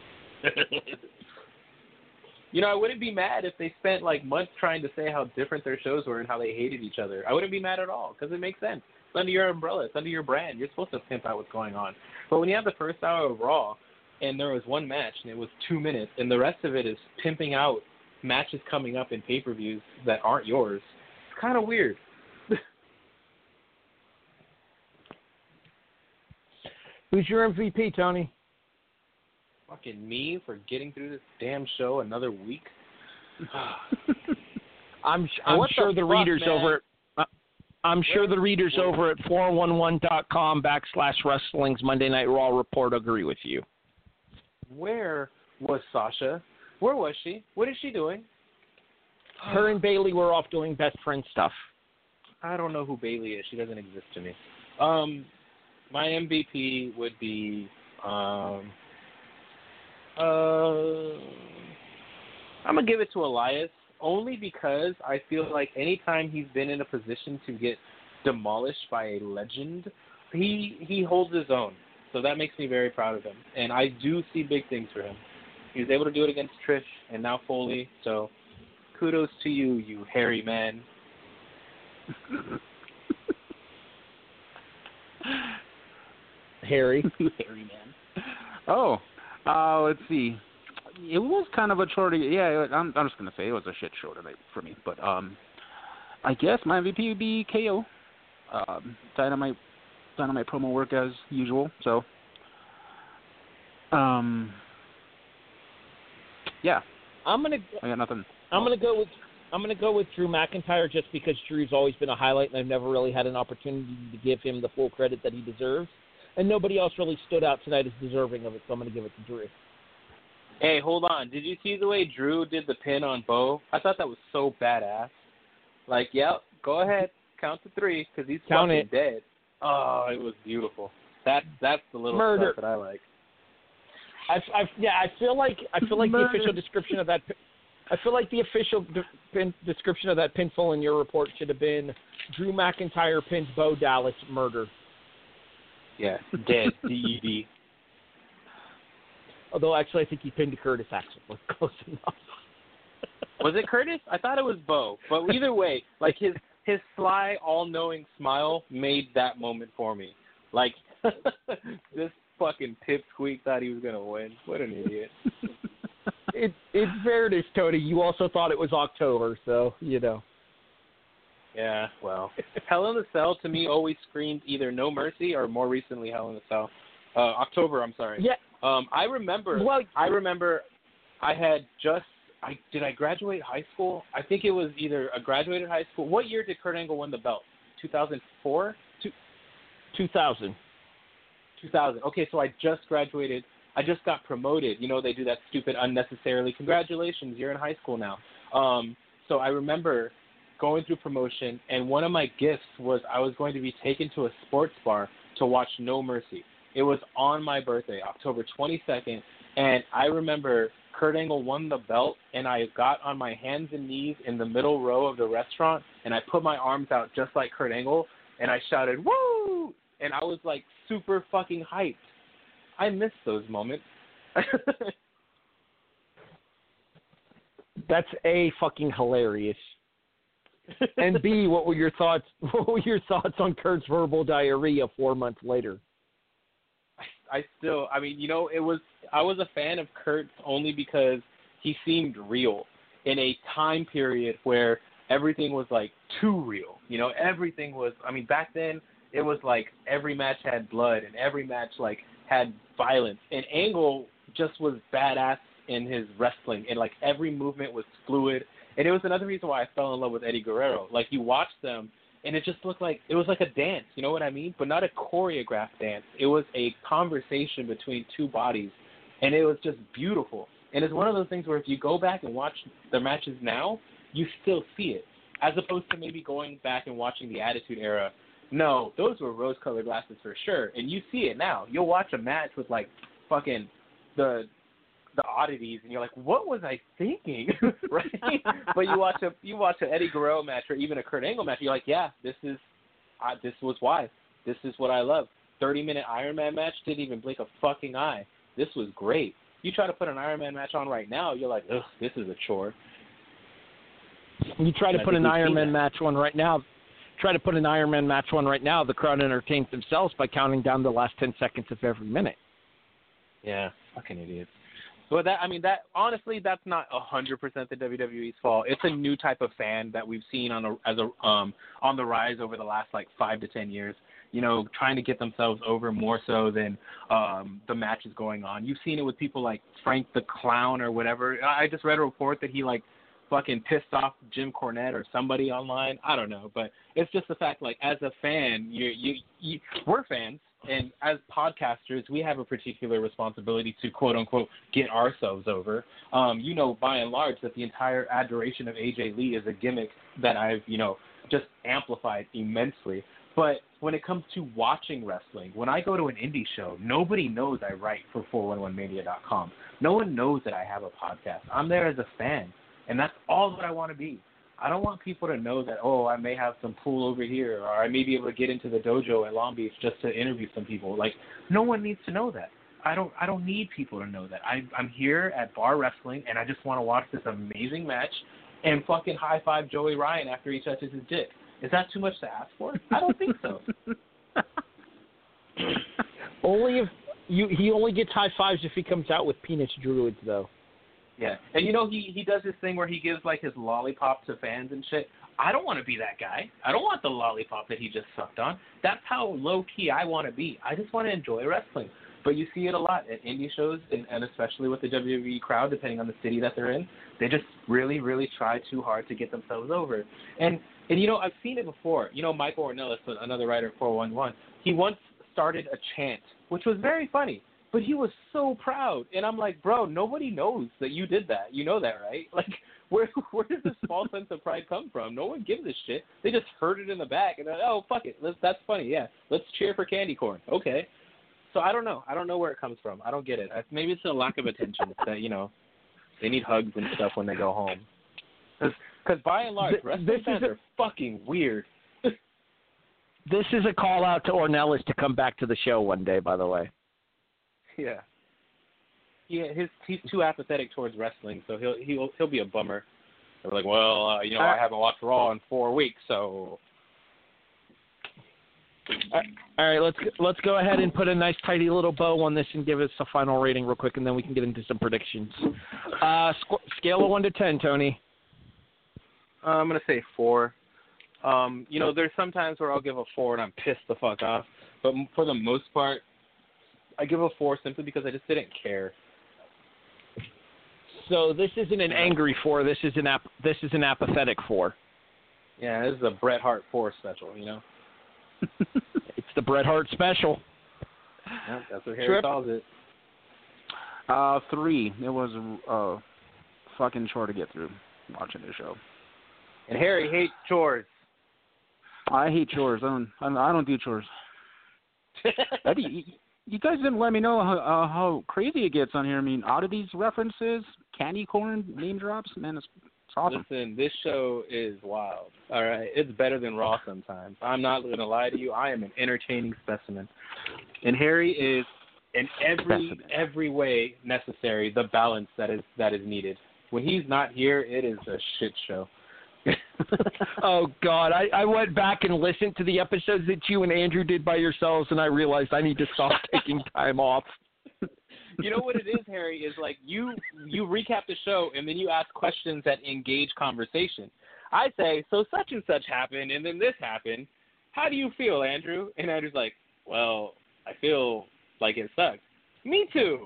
I wouldn't be mad if they spent like months trying to say how different their shows were and how they hated each other. I wouldn't be mad at all because it makes sense. It's under your umbrella. It's under your brand. You're supposed to pimp out what's going on. But when you have the first hour of Raw and there was one match and it was 2 minutes and the rest of it is pimping out matches coming up in pay-per-views that aren't yours, it's kind of weird. Who's your MVP, Tony? Fucking me for getting through this damn show another week. I'm sure the readers over at 411.com/wrestling's Monday Night Raw report agree with you. Where was Sasha? Where was she? What is she doing? Her and Bayley were off doing best friend stuff. I don't know who Bayley is. She doesn't exist to me. My MVP would be I'm going to give it to Elias only because I feel like anytime he's been in a position to get demolished by a legend, he holds his own. So that makes me very proud of him. And I do see big things for him. He was able to do it against Trish and now Foley. So kudos to you, you hairy man. Harry. Hairy man. Oh. Let's see. It was kind of a short. Yeah, I'm just gonna say it was a shit show tonight for me. But I guess my MVP would be KO. Dynamite promo work as usual. So, yeah. I got nothing. I'm gonna go with Drew McIntyre just because Drew's always been a highlight, and I've never really had an opportunity to give him the full credit that he deserves. And nobody else really stood out tonight as deserving of it, so I'm going to give it to Drew. Hey, hold on. Did you see the way Drew did the pin on Bo? I thought that was so badass. Like, yep, go ahead. Count to 3 because he's fucking dead. Oh, it was beautiful. That's the little stuff that I like. I feel like the official description of that. I feel like the official description of that pinfall in your report should have been Drew McIntyre pins Bo Dallas, murder. Yeah, dead. DED. Although, actually, I think he pinned Curtis Axel. Was close enough. Was it Curtis? I thought it was Bo. But either way, like his sly, all-knowing smile made that moment for me. Like, this fucking pipsqueak thought he was going to win. What an idiot. In fairness, Tony, you also thought it was October, so, you know. Yeah, well, Hell in a Cell to me always screamed either No Mercy or more recently Hell in a Cell. October, I'm sorry. Yeah. I remember did I graduate high school? I think it was either a graduated high school. What year did Kurt Angle win the belt? 2004? 2000. 2000. Okay, so I just graduated. I just got promoted. You know, they do that stupid unnecessarily, congratulations, you're in high school now. So I remember going through promotion, and one of my gifts was I was going to be taken to a sports bar to watch No Mercy. It was on my birthday, October 22nd, and I remember Kurt Angle won the belt, and I got on my hands and knees in the middle row of the restaurant, and I put my arms out just like Kurt Angle, and I shouted, "Woo!" And I was, like, super fucking hyped. I miss those moments. That's A, fucking hilarious. And B, what were your thoughts? What were your thoughts on Kurt's verbal diarrhea 4 months later? I was a fan of Kurt's only because he seemed real in a time period where everything was like too real. Everything was. Back then it was like every match had blood and every match like had violence. And Angle just was badass in his wrestling, and like every movement was fluid. And it was another reason why I fell in love with Eddie Guerrero. Like, you watch them, and it just looked like it was like a dance, you know what I mean? But not a choreographed dance. It was a conversation between two bodies, and it was just beautiful. And it's one of those things where if you go back and watch their matches now, you still see it, as opposed to maybe going back and watching the Attitude Era. No, those were rose-colored glasses for sure, and you see it now. You'll watch a match with like fucking the oddities, and you're like, what was I thinking? Right? But you watch an Eddie Guerrero match or even a Kurt Angle match, you're like, yeah, this was why. This is what I love. 30-minute Iron Man match, didn't even blink a fucking eye. This was great. You try to put an Iron Man match on right now, you're like, ugh, this is a chore. You try to put an Iron Man match on right now. The crowd entertains themselves by counting down the last 10 seconds of every minute. Yeah, fucking idiots. But honestly, that's not 100% the WWE's fault. It's a new type of fan that we've seen on the rise over the last like 5 to 10 years. Trying to get themselves over more so than the matches going on. You've seen it with people like Frank the Clown or whatever. I just read a report that he like fucking pissed off Jim Cornette or somebody online. I don't know, but it's just the fact, like, as a fan, we're fans. And as podcasters, we have a particular responsibility to, quote-unquote, get ourselves over. By and large, that the entire adoration of AJ Lee is a gimmick that I've, just amplified immensely. But when it comes to watching wrestling, when I go to an indie show, nobody knows I write for 411mania.com. No one knows that I have a podcast. I'm there as a fan, and that's all that I want to be. I don't want people to know that, I may have some pool over here, or I may be able to get into the dojo at Long Beach just to interview some people. Like, no one needs to know that. I don't need people to know that. I'm here at Bar Wrestling, and I just want to watch this amazing match and fucking high-five Joey Ryan after he touches his dick. Is that too much to ask for? I don't think so. Only if he only gets high fives if he comes out with penis druids, though. Yeah, and he does this thing where he gives like his lollipop to fans and shit. I don't want to be that guy. I don't want the lollipop that he just sucked on. That's how low key I want to be. I just want to enjoy wrestling. But you see it a lot at indie shows, and especially with the WWE crowd, depending on the city that they're in. They just really, really try too hard to get themselves over. And I've seen it before. Michael Ornelas, another writer at 411, he once started a chant, which was very funny. But he was so proud, and I'm like, bro, nobody knows that you did that. You know that, right? Like, where does this small sense of pride come from? No one gives a shit. They just heard it in the back, and they're like, oh, fuck it, that's funny, yeah. Let's cheer for Candy Corn. Okay. So I don't know. I don't know where it comes from. I don't get it. Maybe it's a lack of attention that they need hugs and stuff when they go home. Because by and large, wrestling fans are fucking weird. This is a call out to Ornelas to come back to the show one day, by the way. Yeah. Yeah, he's too apathetic towards wrestling, so he'll be a bummer. They're like, well, I haven't watched Raw in 4 weeks, so. All right, let's go ahead and put a nice tidy little bow on this and give us a final rating real quick, and then we can get into some predictions. Scale of 1 to 10, Tony. I'm gonna say 4. There's sometimes where I'll give a 4 and I'm pissed the fuck off, but for the most part, I give a 4 simply because I just didn't care. So this isn't an angry 4. This is an apathetic 4. Yeah, this is a Bret Hart 4 special. It's the Bret Hart special. Yeah, that's what Harry calls it. 3. It was fucking chore to get through watching the show. And Harry hates chores. I hate chores. I don't do chores. You guys didn't let me know how crazy it gets on here. I mean, oddities references, candy corn name drops. Man, it's awesome. Listen, this show is wild. All right, it's better than Raw sometimes. I'm not going to lie to you. I am an entertaining specimen, and Harry is in every way necessary. The balance that is needed. When he's not here, it is a shit show. Oh, God. I went back and listened to the episodes that you and Andrew did by yourselves, and I realized I need to stop taking time off. You know what it is, Harry, is like you recap the show, and then you ask questions that engage conversation. I say, so such and such happened, and then this happened. How do you feel, Andrew? And Andrew's like, well, I feel like it sucks. Me too.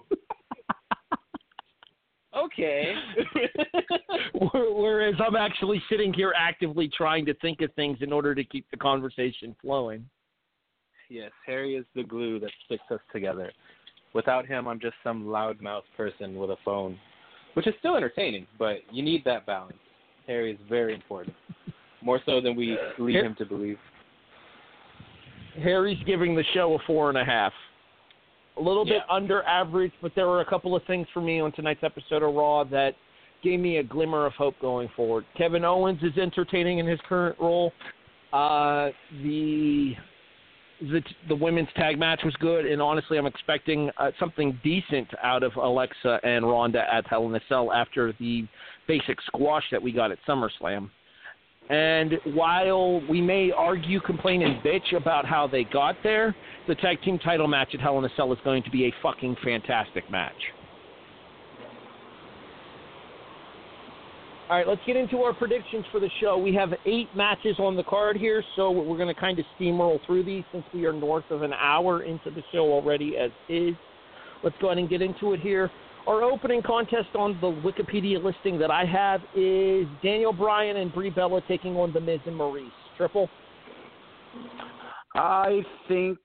Okay. Whereas I'm actually sitting here actively trying to think of things in order to keep the conversation flowing. Yes, Harry is the glue that sticks us together. Without him, I'm just some loudmouth person with a phone, which is still entertaining, but you need that balance. Harry is very important, more so than we lead him to believe. Harry's giving the show a 4.5. A little bit under average, but there were a couple of things for me on tonight's episode of Raw that gave me a glimmer of hope going forward. Kevin Owens is entertaining in his current role. The women's tag match was good, and honestly, I'm expecting something decent out of Alexa and Ronda at Hell in a Cell after the basic squash that we got at SummerSlam. And while we may argue, complain, and bitch about how they got there, the tag team title match at Hell in a Cell is going to be a fucking fantastic match. All right, let's get into our predictions for the show. We have 8 matches on the card here, so we're going to kind of steamroll through these since we are north of an hour into the show already as is. Let's go ahead and get into it here. Our opening contest on the Wikipedia listing that I have is Daniel Bryan and Brie Bella taking on The Miz and Maurice. Triple? I think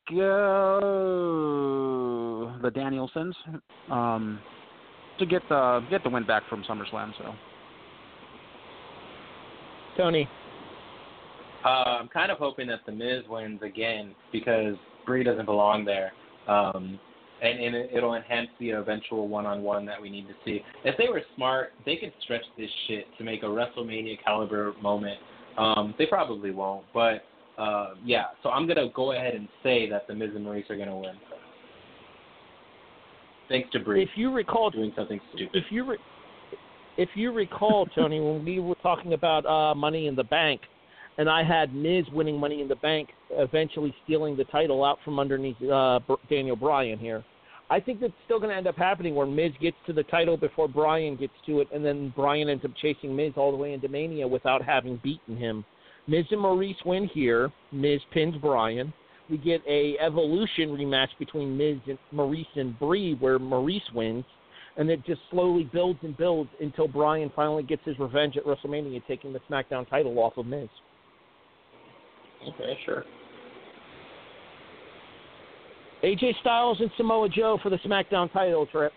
the Danielsons to get the win back from SummerSlam. So, Tony? I'm kind of hoping that The Miz wins again because Brie doesn't belong there. And it'll enhance the eventual one-on-one that we need to see. If they were smart, they could stretch this shit to make a WrestleMania caliber moment. They probably won't, but yeah. So I'm gonna go ahead and say that The Miz and Maurice are gonna win. Thanks to Brie. If you recall, doing something stupid. If you recall, Tony, when we were talking about Money in the Bank, and I had Miz winning Money in the Bank, eventually stealing the title out from underneath Daniel Bryan here. I think that's still going to end up happening where Miz gets to the title before Bryan gets to it, and then Bryan ends up chasing Miz all the way into Mania without having beaten him. Miz and Maurice win here. Miz pins Bryan. We get a Evolution rematch between Maurice and Brie where Maurice wins, and it just slowly builds and builds until Bryan finally gets his revenge at WrestleMania, taking the SmackDown title off of Miz. Okay, sure. AJ Styles and Samoa Joe for the SmackDown title trip.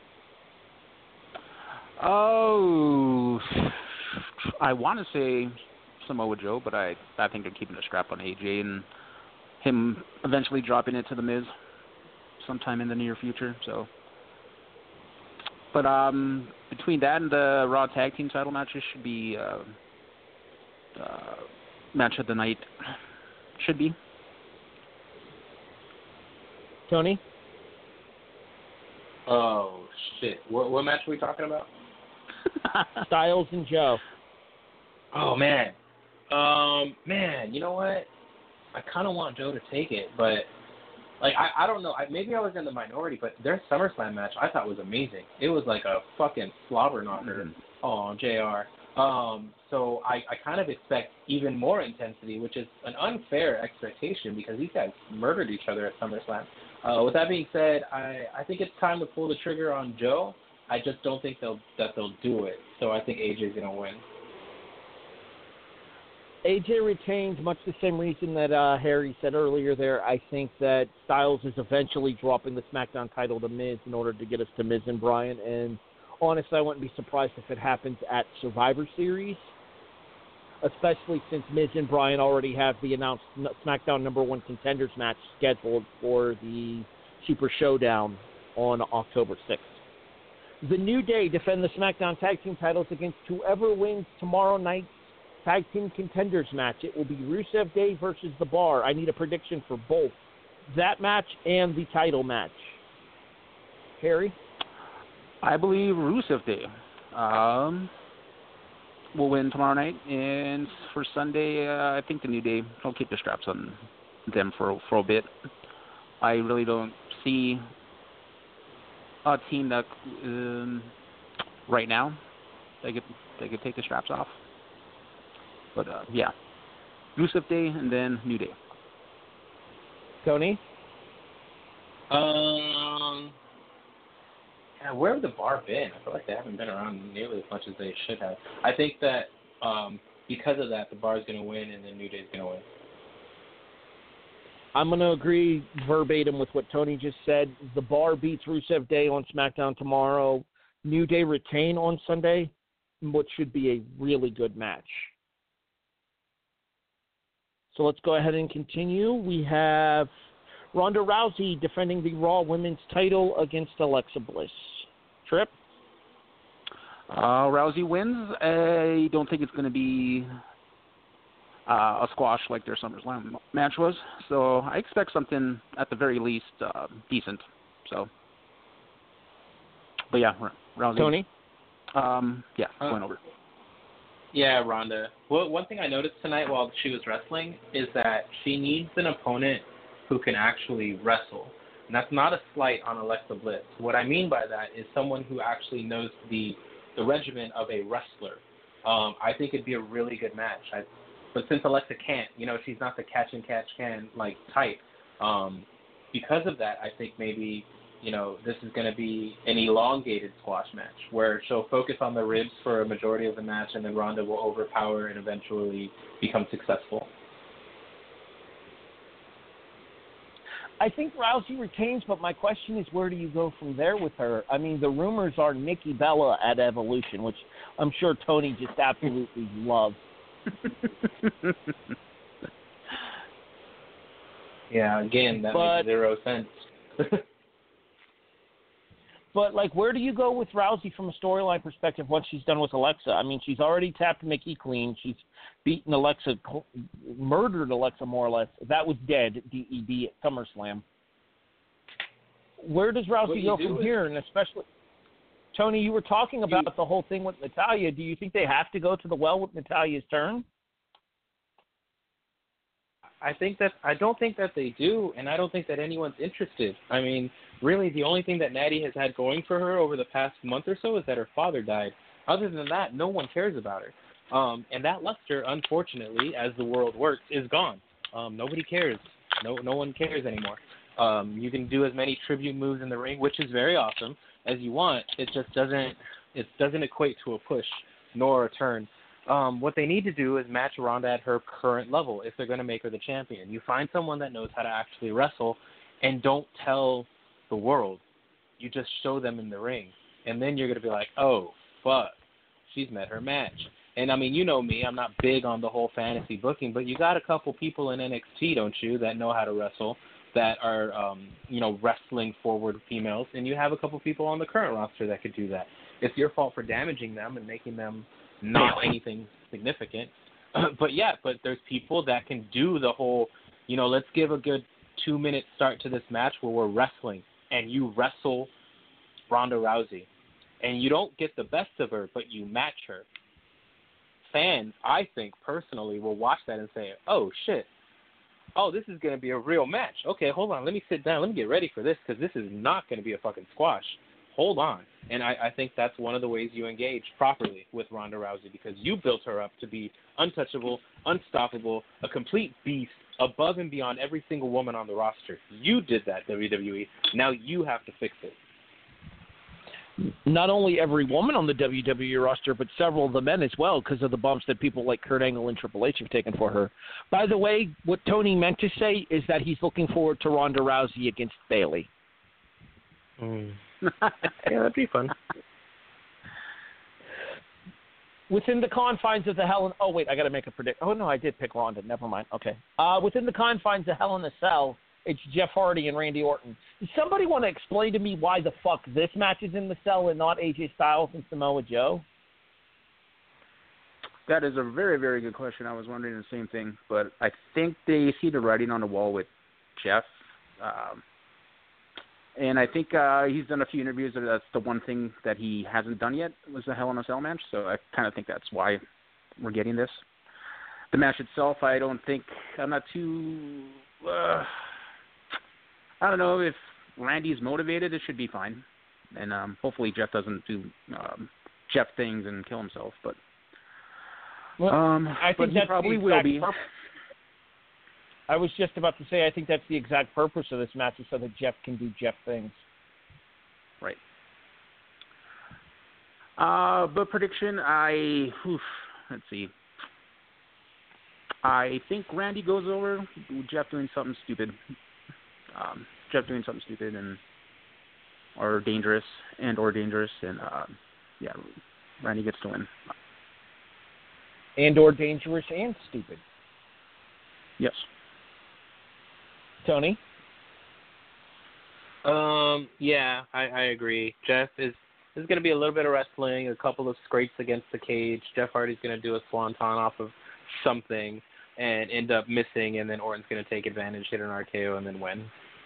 Oh, I want to say Samoa Joe, but I think they're keeping a scrap on AJ and him eventually dropping it to The Miz sometime in the near future. So, but between that and the Raw Tag Team title matches should be match of the night. Should be. Tony? Oh, shit. What match are we talking about? Styles and Joe. Oh, man. Man, you know what? I kind of want Joe to take it, but, like, I don't know. Maybe I was in the minority, but their SummerSlam match I thought was amazing. It was like a fucking slobber knocker. Mm-hmm. Oh, JR. So I kind of expect even more intensity, which is an unfair expectation because these guys murdered each other at SummerSlam. With that being said, I think it's time to pull the trigger on Joe. I just don't think they'll do it. So I think AJ's going to win. AJ retains much the same reason that Harry said earlier there. I think that Styles is eventually dropping the SmackDown title to Miz in order to get us to Miz and Bryan, and honestly, I wouldn't be surprised if it happens at Survivor Series, especially since Miz and Bryan already have the announced SmackDown #1 Contenders match scheduled for the Super Showdown on October 6th. The New Day defend the SmackDown Tag Team titles against whoever wins tomorrow night's Tag Team Contenders match. It will be Rusev Day versus The Bar. I need a prediction for both that match and the title match. Harry? I believe Rusev Day will win tomorrow night, and for Sunday, I think the New Day will keep the straps on them for a bit. I really don't see a team that right now they could take the straps off. But yeah, Rusev Day and then New Day. Tony? Yeah, where have the Bar been? I feel like they haven't been around nearly as much as they should have. I think that because of that, the Bar is going to win and the New Day is going to win. I'm going to agree verbatim with what Tony just said. The Bar beats Rusev Day on SmackDown tomorrow. New Day retain on Sunday, which should be a really good match. So let's go ahead and continue. We have Ronda Rousey defending the Raw Women's title against Alexa Bliss. Trip? Rousey wins. I don't think it's going to be a squash like their SummerSlam match was. So I expect something at the very least decent. So, but yeah, Rousey. Tony? Yeah, going over. Yeah, Ronda. Well, one thing I noticed tonight while she was wrestling is that she needs an opponent who can actually wrestle. And that's not a slight on Alexa Bliss. What I mean by that is someone who actually knows the regimen of a wrestler. I think it'd be a really good match. But since Alexa can't, she's not the catch and catch can like type. Because of that, I think maybe this is going to be an elongated squash match where she'll focus on the ribs for a majority of the match, and then Ronda will overpower and eventually become successful. I think Rousey retains, but my question is, where do you go from there with her? I mean, the rumors are Nikki Bella at Evolution, which I'm sure Tony just absolutely loves. Yeah, again, that makes 0 sense. But, where do you go with Rousey from a storyline perspective once she's done with Alexa? I mean, she's already tapped Nikki clean. She's beaten Alexa, murdered Alexa more or less. That was dead, DED, at SummerSlam. Where does Rousey go from here? And especially, Tony, you were talking about the whole thing with Natalya. Do you think they have to go to the well with Natalya's turn? I don't think that they do, and I don't think that anyone's interested. I mean, really, the only thing that Natty has had going for her over the past month or so is that her father died. Other than that, no one cares about her. And that luster, unfortunately, as the world works, is gone. Nobody cares. No one cares anymore. You can do as many tribute moves in the ring, which is very awesome, as you want. It just doesn't equate to a push nor a turn. What they need to do is match Ronda at her current level if they're going to make her the champion. You find someone that knows how to actually wrestle and don't tell the world. You just show them in the ring. And then you're going to be like, oh, fuck, she's met her match. And, I mean, you know me, I'm not big on the whole fantasy booking, but you got a couple people in NXT, don't you, that know how to wrestle, that are, wrestling forward females, and you have a couple people on the current roster that could do that. It's your fault for damaging them and making them not anything significant. But there's people that can do the whole, let's give a good 2-minute start to this match where we're wrestling, and you wrestle Ronda Rousey. And you don't get the best of her, but you match her. Fans, I think, personally, will watch that and say, oh, shit. Oh, this is going to be a real match. Okay, hold on. Let me sit down. Let me get ready for this, because this is not going to be a fucking squash. Hold on. And I think that's one of the ways you engage properly with Ronda Rousey, because you built her up to be untouchable, unstoppable, a complete beast, above and beyond every single woman on the roster. You did that, WWE. Now you have to fix it. Not only every woman on the WWE roster, but several of the men as well, because of the bumps that people like Kurt Angle and Triple H have taken for her. By the way, what Tony meant to say is that he's looking forward to Ronda Rousey against Bayley. Yeah, that'd be fun. Within the confines of the I got to make a prediction. Oh, no, I did pick Ronda. Never mind. Okay. Within the confines of Hell in a Cell, It's Jeff Hardy and Randy Orton. Does somebody want to explain to me why the fuck this match is in the cell and not AJ Styles and Samoa Joe? That is a very, very good question. I was wondering the same thing, but I think they see the writing on the wall with Jeff. And I think he's done a few interviews. That's the one thing that he hasn't done yet was the Hell in a Cell match. So I kind of think that's why we're getting this. The match itself, I'm not too... I don't know if Randy's motivated. It should be fine, and hopefully Jeff doesn't do Jeff things and kill himself. But I think he probably will be. I was just about to say I think that's the exact purpose of this match is so that Jeff can do Jeff things. Right. But prediction, let's see. I think Randy goes over. Jeff doing something stupid. or dangerous, and Randy gets to win. And or dangerous and stupid. Yes. Tony? Yeah, I agree. Jeff is going to be a little bit of wrestling, a couple of scrapes against the cage. Jeff Hardy's going to do a swanton off of something and end up missing, and then Orton's going to take advantage, hit an RKO, and then win.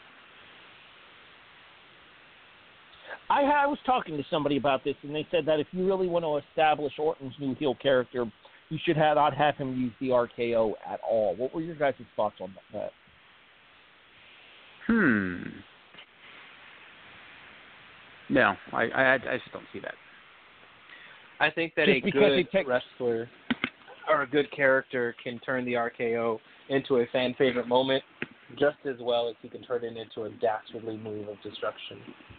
I was talking to somebody about this, and they said that if you really want to establish Orton's new heel character, you should not have him use the RKO at all. What were your guys' thoughts on that? No, I just don't see that. I think that a good wrestler or a good character can turn the RKO into a fan favorite moment just as well as he can turn it into a dastardly move of destruction.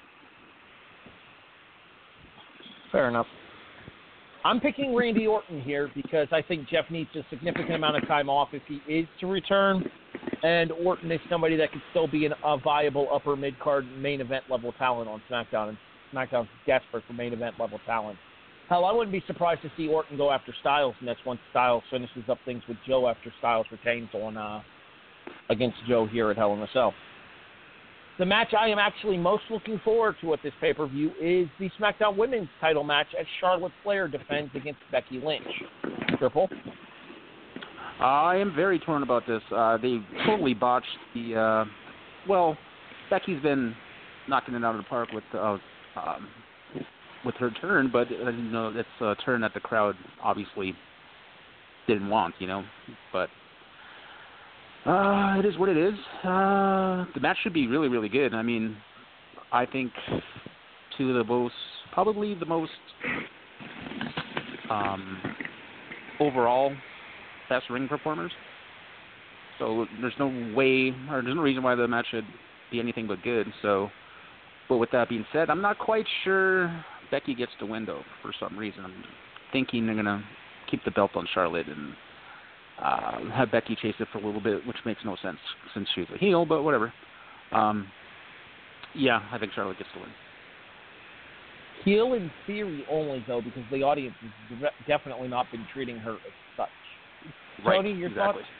Fair enough. I'm picking Randy Orton here because I think Jeff needs a significant amount of time off if he is to return, and Orton is somebody that could still be a viable upper mid-card main event level talent on SmackDown, and SmackDown's desperate for main event level talent. Hell, I wouldn't be surprised to see Orton go after Styles next once Styles finishes up things with Joe after Styles retains on against Joe here at Hell in a Cell. The match I am actually most looking forward to at this pay-per-view is the SmackDown Women's title match as Charlotte Flair defends against Becky Lynch. Triple? I am very torn about this. They totally botched the... Becky's been knocking it out of the park with her turn, but it's a turn that the crowd obviously didn't want, but... it is what it is. The match should be really, really good. I mean, I think two of probably the most overall best ring performers. So there's no reason why the match should be anything but good. So, but with that being said, I'm not quite sure Becky gets the win though for some reason. I'm thinking they're gonna keep the belt on Charlotte and have Becky chase it for a little bit, which makes no sense since she's a heel, but whatever. I think Charlotte gets the win. Heel in theory only, though, because the audience has definitely not been treating her as such. Right, Tony, your exactly. thoughts?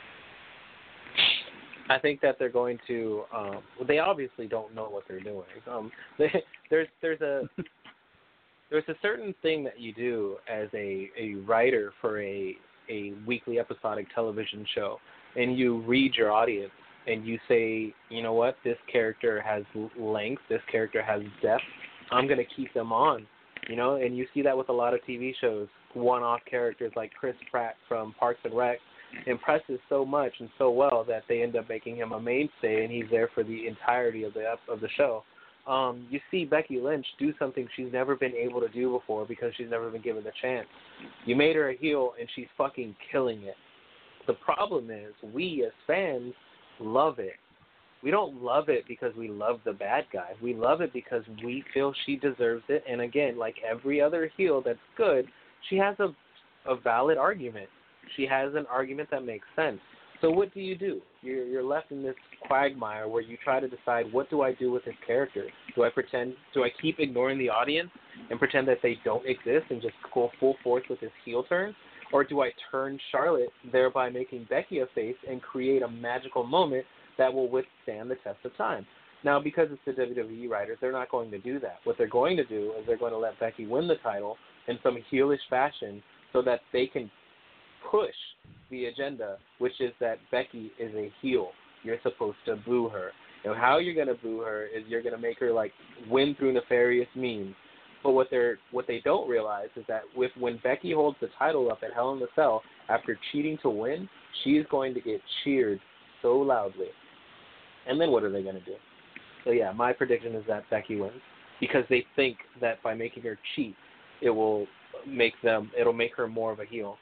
I think that they're going to. They obviously don't know what they're doing. There's a certain thing that you do as a writer for a weekly episodic television show, and you read your audience and you say, you know what, this character has length, this character has depth, I'm going to keep them on, and you see that with a lot of TV shows. One-off characters like Chris Pratt from Parks and Rec impresses so much and so well that they end up making him a mainstay, and he's there for the entirety of the show. You see Becky Lynch do something she's never been able to do before because she's never been given the chance. You made her a heel, and she's fucking killing it. The problem is we as fans love it. We don't love it because we love the bad guy. We love it because we feel she deserves it. And again, like every other heel that's good, she has a valid argument. She has an argument that makes sense. So what do? You're left in this quagmire where you try to decide, what do I do with this character? Do I keep ignoring the audience and pretend that they don't exist and just go full force with this heel turn? Or do I turn Charlotte, thereby making Becky a face, and create a magical moment that will withstand the test of time. Now, because it's the WWE writers, they're not going to do that. What they're going to do is they're going to let Becky win the title in some heelish fashion so that they can push the agenda, which is that Becky is a heel. You're supposed to boo her. And how you're going to boo her is you're going to make her like win through nefarious means. But what they don't realize is that when Becky holds the title up at Hell in the Cell after cheating to win, she is going to get cheered so loudly. And then what are they going to do? So yeah, my prediction is that Becky wins because they think that by making her cheat, it'll make her more of a heel.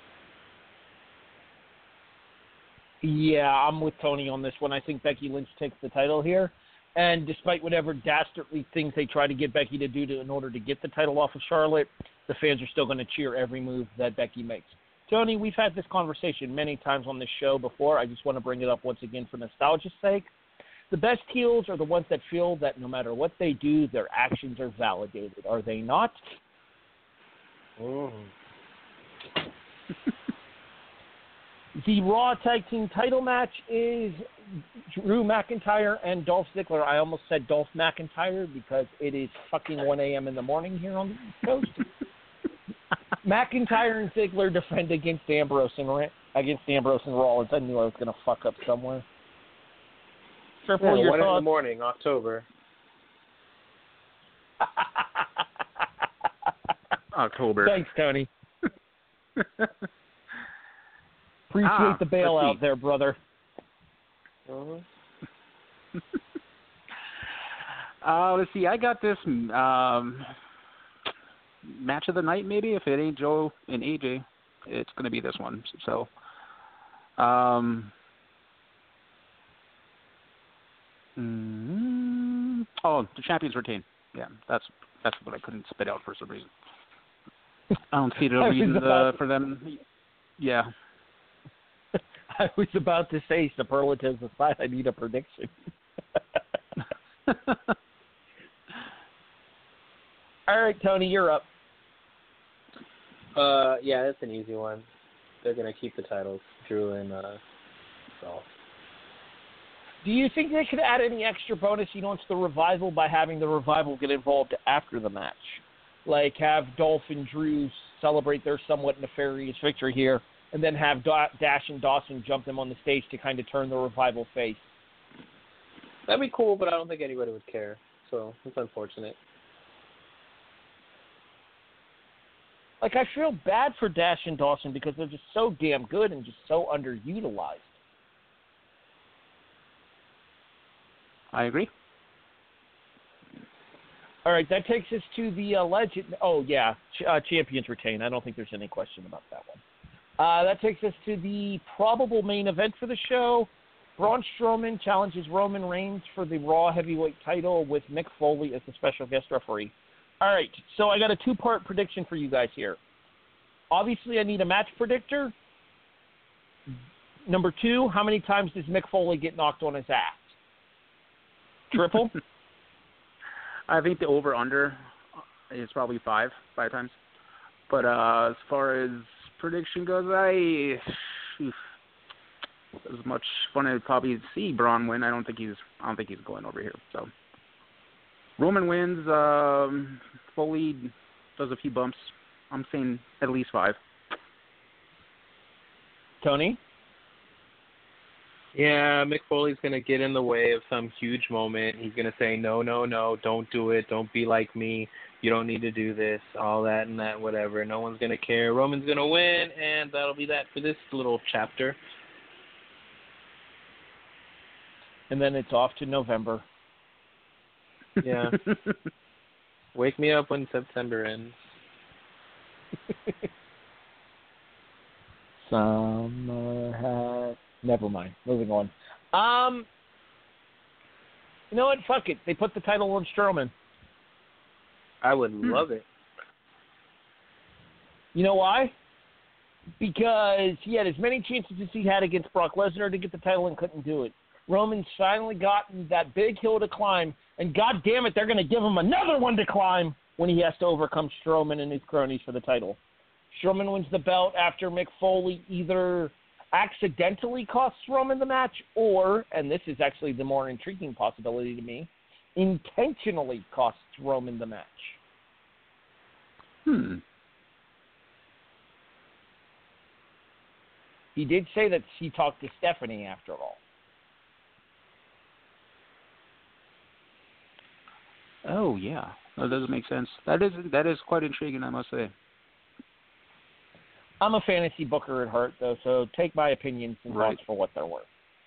Yeah, I'm with Tony on this one. I think Becky Lynch takes the title here. And despite whatever dastardly things they try to get Becky to do in order to get the title off of Charlotte, the fans are still going to cheer every move that Becky makes. Tony, we've had this conversation many times on this show before. I just want to bring it up once again for nostalgia's sake. The best heels are the ones that feel that no matter what they do, their actions are validated. Are they not? Mm. The Raw Tag Team title match is Drew McIntyre and Dolph Ziggler. I almost said Dolph McIntyre because it is fucking 1 a.m. in the morning here on the East Coast. McIntyre and Ziggler defend against Ambrose and Rollins. I knew I was going to fuck up somewhere. Triple, your 1 thoughts? in the morning, October. October. Thanks, Tony. Appreciate the bailout there, brother. Uh-huh. Let's see. I got this match of the night, maybe. If it ain't Joe and AJ, it's going to be this one. So, the champions retain. Yeah, that's what I couldn't spit out for some reason. I don't see the reason for them. Yeah. I was about to say superlatives aside, I need a prediction. All right, Tony, you're up. Yeah, that's an easy one. They're going to keep the titles, Drew and Dolph. Do you think they could add any extra bonus, to the Revival by having the Revival get involved after the match? Like have Dolph and Drew celebrate their somewhat nefarious victory here, and then have Dash and Dawson jump them on the stage to kind of turn the Revival face. That'd be cool, but I don't think anybody would care. So it's unfortunate. Like, I feel bad for Dash and Dawson because they're just so damn good and just so underutilized. I agree. All right, that takes us to the legend. Oh, yeah, champions retain. I don't think there's any question about that one. That takes us to the probable main event for the show. Braun Strowman challenges Roman Reigns for the Raw Heavyweight title with Mick Foley as the special guest referee. All right, so I got a two-part prediction for you guys here. Obviously, I need a match predictor. Number two, how many times does Mick Foley get knocked on his ass? Triple? I think the over-under is probably five times. But as far as prediction goes, as much fun I'd probably see Braun win. I don't think he's going over here. So Roman wins. Foley does a few bumps. I'm saying at least 5. Tony? Yeah, Mick Foley's going to get in the way of some huge moment. He's going to say, no, don't do it. Don't be like me. You don't need to do this, all that and that, whatever. No one's going to care. Roman's going to win, and that'll be that for this little chapter. And then it's off to November. Yeah. Wake me up when September ends. Summer hat. Never mind. Moving on. You know what? Fuck it. They put the title on Strowman. I would love it. You know why? Because he had as many chances as he had against Brock Lesnar to get the title and couldn't do it. Roman's finally gotten that big hill to climb, and God damn it, they're going to give him another one to climb when he has to overcome Strowman and his cronies for the title. Strowman wins the belt after Mick Foley either accidentally costs Roman the match, or, and this is actually the more intriguing possibility to me, intentionally costs Roman the match. He did say that he talked to Stephanie after all. Oh, yeah. That does make sense. That is quite intriguing, I must say. I'm a fantasy booker at heart, though, so take my opinions and thoughts for what they're worth.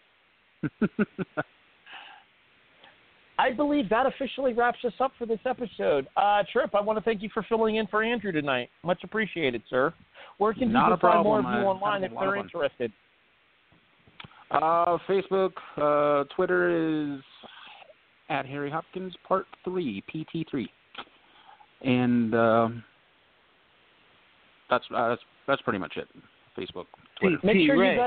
I believe that officially wraps us up for this episode. Trip, I want to thank you for filling in for Andrew tonight. Much appreciated, sir. Where can people find more of you online if they're interested? Facebook, Twitter is at Harry Hopkins Part 3, PT3. And that's pretty much it. Facebook, Twitter. Make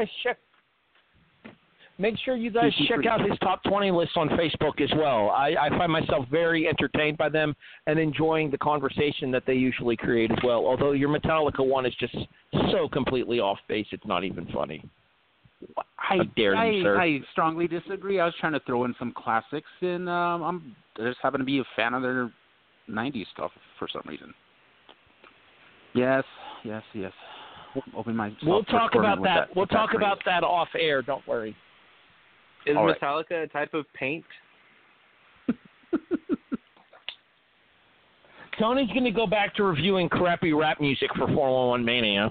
sure you guys check out his top 20 list on Facebook as well. I find myself very entertained by them and enjoying the conversation that they usually create as well. Although your Metallica one is just so completely off base, it's not even funny. I strongly disagree. I was trying to throw in some classics, and I just happen to be a fan of their 90s stuff for some reason. Yes. Open my. We'll talk about that. We'll talk about that off air. Don't worry. Is Metallica a type of paint? Tony's going to go back to reviewing crappy rap music for 411 Mania.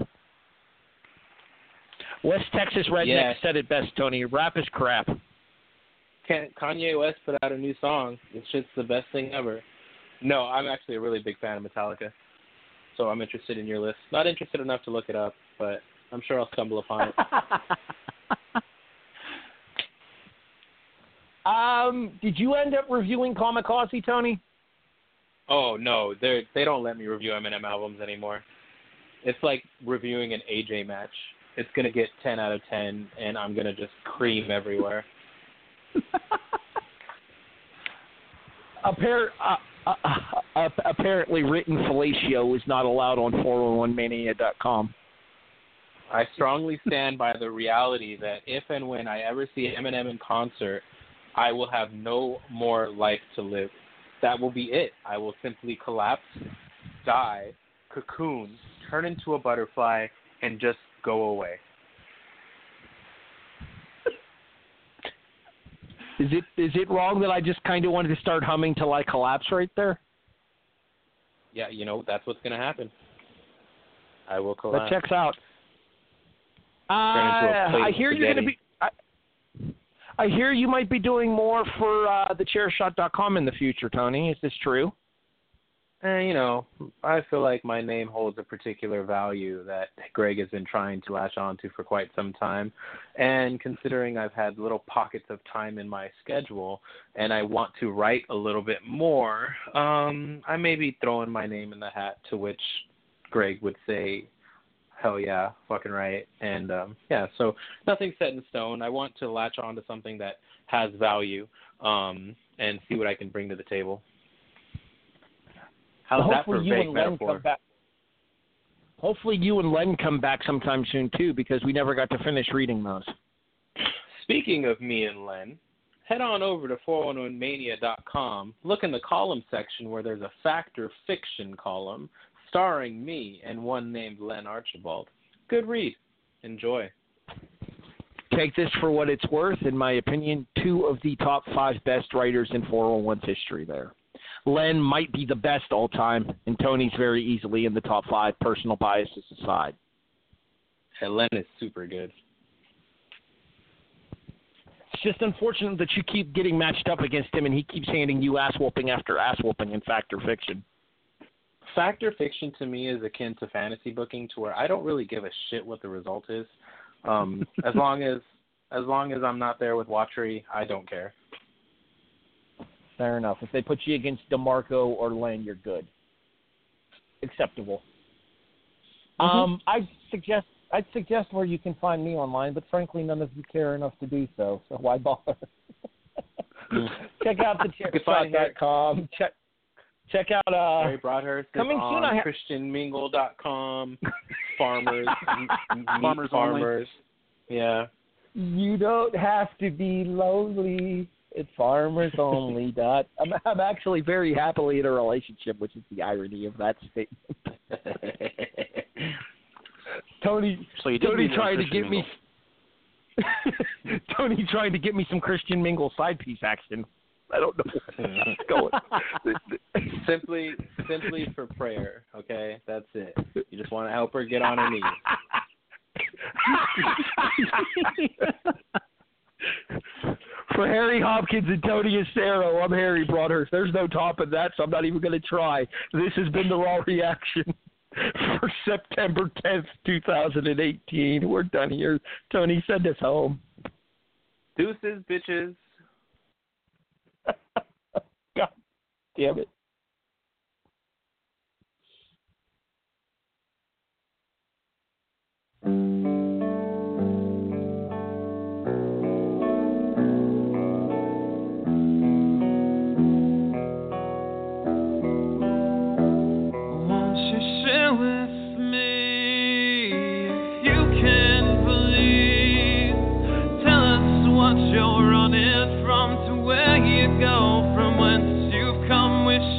West Texas Redneck said it best, Tony. Rap is crap. Kanye West put out a new song. It's just the best thing ever. No, I'm actually a really big fan of Metallica. So I'm interested in your list. Not interested enough to look it up, but I'm sure I'll stumble upon it. Did you end up reviewing Kamikaze, Tony? Oh, no. They don't let me review Eminem albums anymore. It's like reviewing an AJ match. It's going to get 10 out of 10, and I'm going to just cream everywhere. Apparently written fellatio is not allowed on 401mania.com. I strongly stand by the reality that if and when I ever see Eminem in concert, I will have no more life to live. That will be it. I will simply collapse, die, cocoon, turn into a butterfly, and just go away. Is it wrong that I just kind of wanted to start humming till I collapse right there? Yeah, that's what's going to happen. I will collapse. That checks out. I hear you're going to be. I hear you might be doing more for thechairshot.com in the future, Tony. Is this true? I feel like my name holds a particular value that Greg has been trying to latch onto for quite some time. And considering I've had little pockets of time in my schedule and I want to write a little bit more, I may be throwing my name in the hat, to which Greg would say, hell yeah, fucking right. And so nothing's set in stone. I want to latch on to something that has value and see what I can bring to the table. How's that for vague metaphor? Hopefully you and Len come back sometime soon, too, because we never got to finish reading those. Speaking of me and Len, head on over to 411mania.com, look in the column section where there's a Fact or Fiction column starring me and one named Len Archibald. Good read. Enjoy. Take this for what it's worth. In my opinion, 2 of the top 5 best writers in 401's history there. Len might be the best all time, and Tony's very easily in the top 5, personal biases aside. Hey, Len is super good. It's just unfortunate that you keep getting matched up against him, and he keeps handing you ass-whooping after ass-whooping in Fact or Fiction. Fact or Fiction to me is akin to fantasy booking, to where I don't really give a shit what the result is. As long as I'm not there with Watchery, I don't care. Fair enough. If they put you against DeMarco or Len, you're good. Acceptable. Mm-hmm. I'd suggest where you can find me online, but frankly, none of you care enough to do so. So why bother? Check out thechairshot.com. Check out Harry Broadhurst coming on soon. ChristianMingle.com. Farmers. Farmers. Yeah. You don't have to be lonely. It's farmers only. I'm actually very happily in a relationship, which is the irony of that statement. Tony trying to get me. Tony trying to get me some Christian Mingle side piece action. I don't know what's going. Simply for prayer. Okay, that's it. You just want to help her get on her knees. For Harry Hopkins and Tony Estero, I'm Harry Broadhurst. There's no topping that, so I'm not even going to try. This has been the Raw Reaction for September 10th, 2018. We're done here. Tony, send us home. Deuces, bitches. God damn it. You're running from to where you go, from whence you've come, which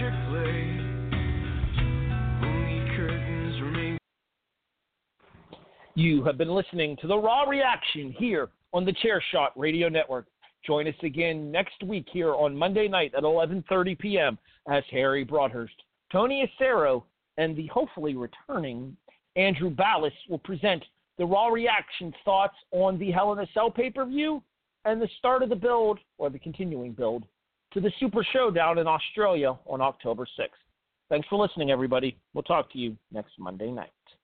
fair play. Only curtains remain. You have been listening to the Raw Reaction here on the Chairshot Radio Network. Join us again next week here on Monday night at 11:30 p.m. as Harry Broadhurst, Tony Acero, and the hopefully returning Andrew Ballas will present the Raw Reaction's thoughts on the Hell in a Cell pay-per-view and the start of the build, or the continuing build, to the Super Showdown in Australia on October 6th. Thanks for listening, everybody. We'll talk to you next Monday night.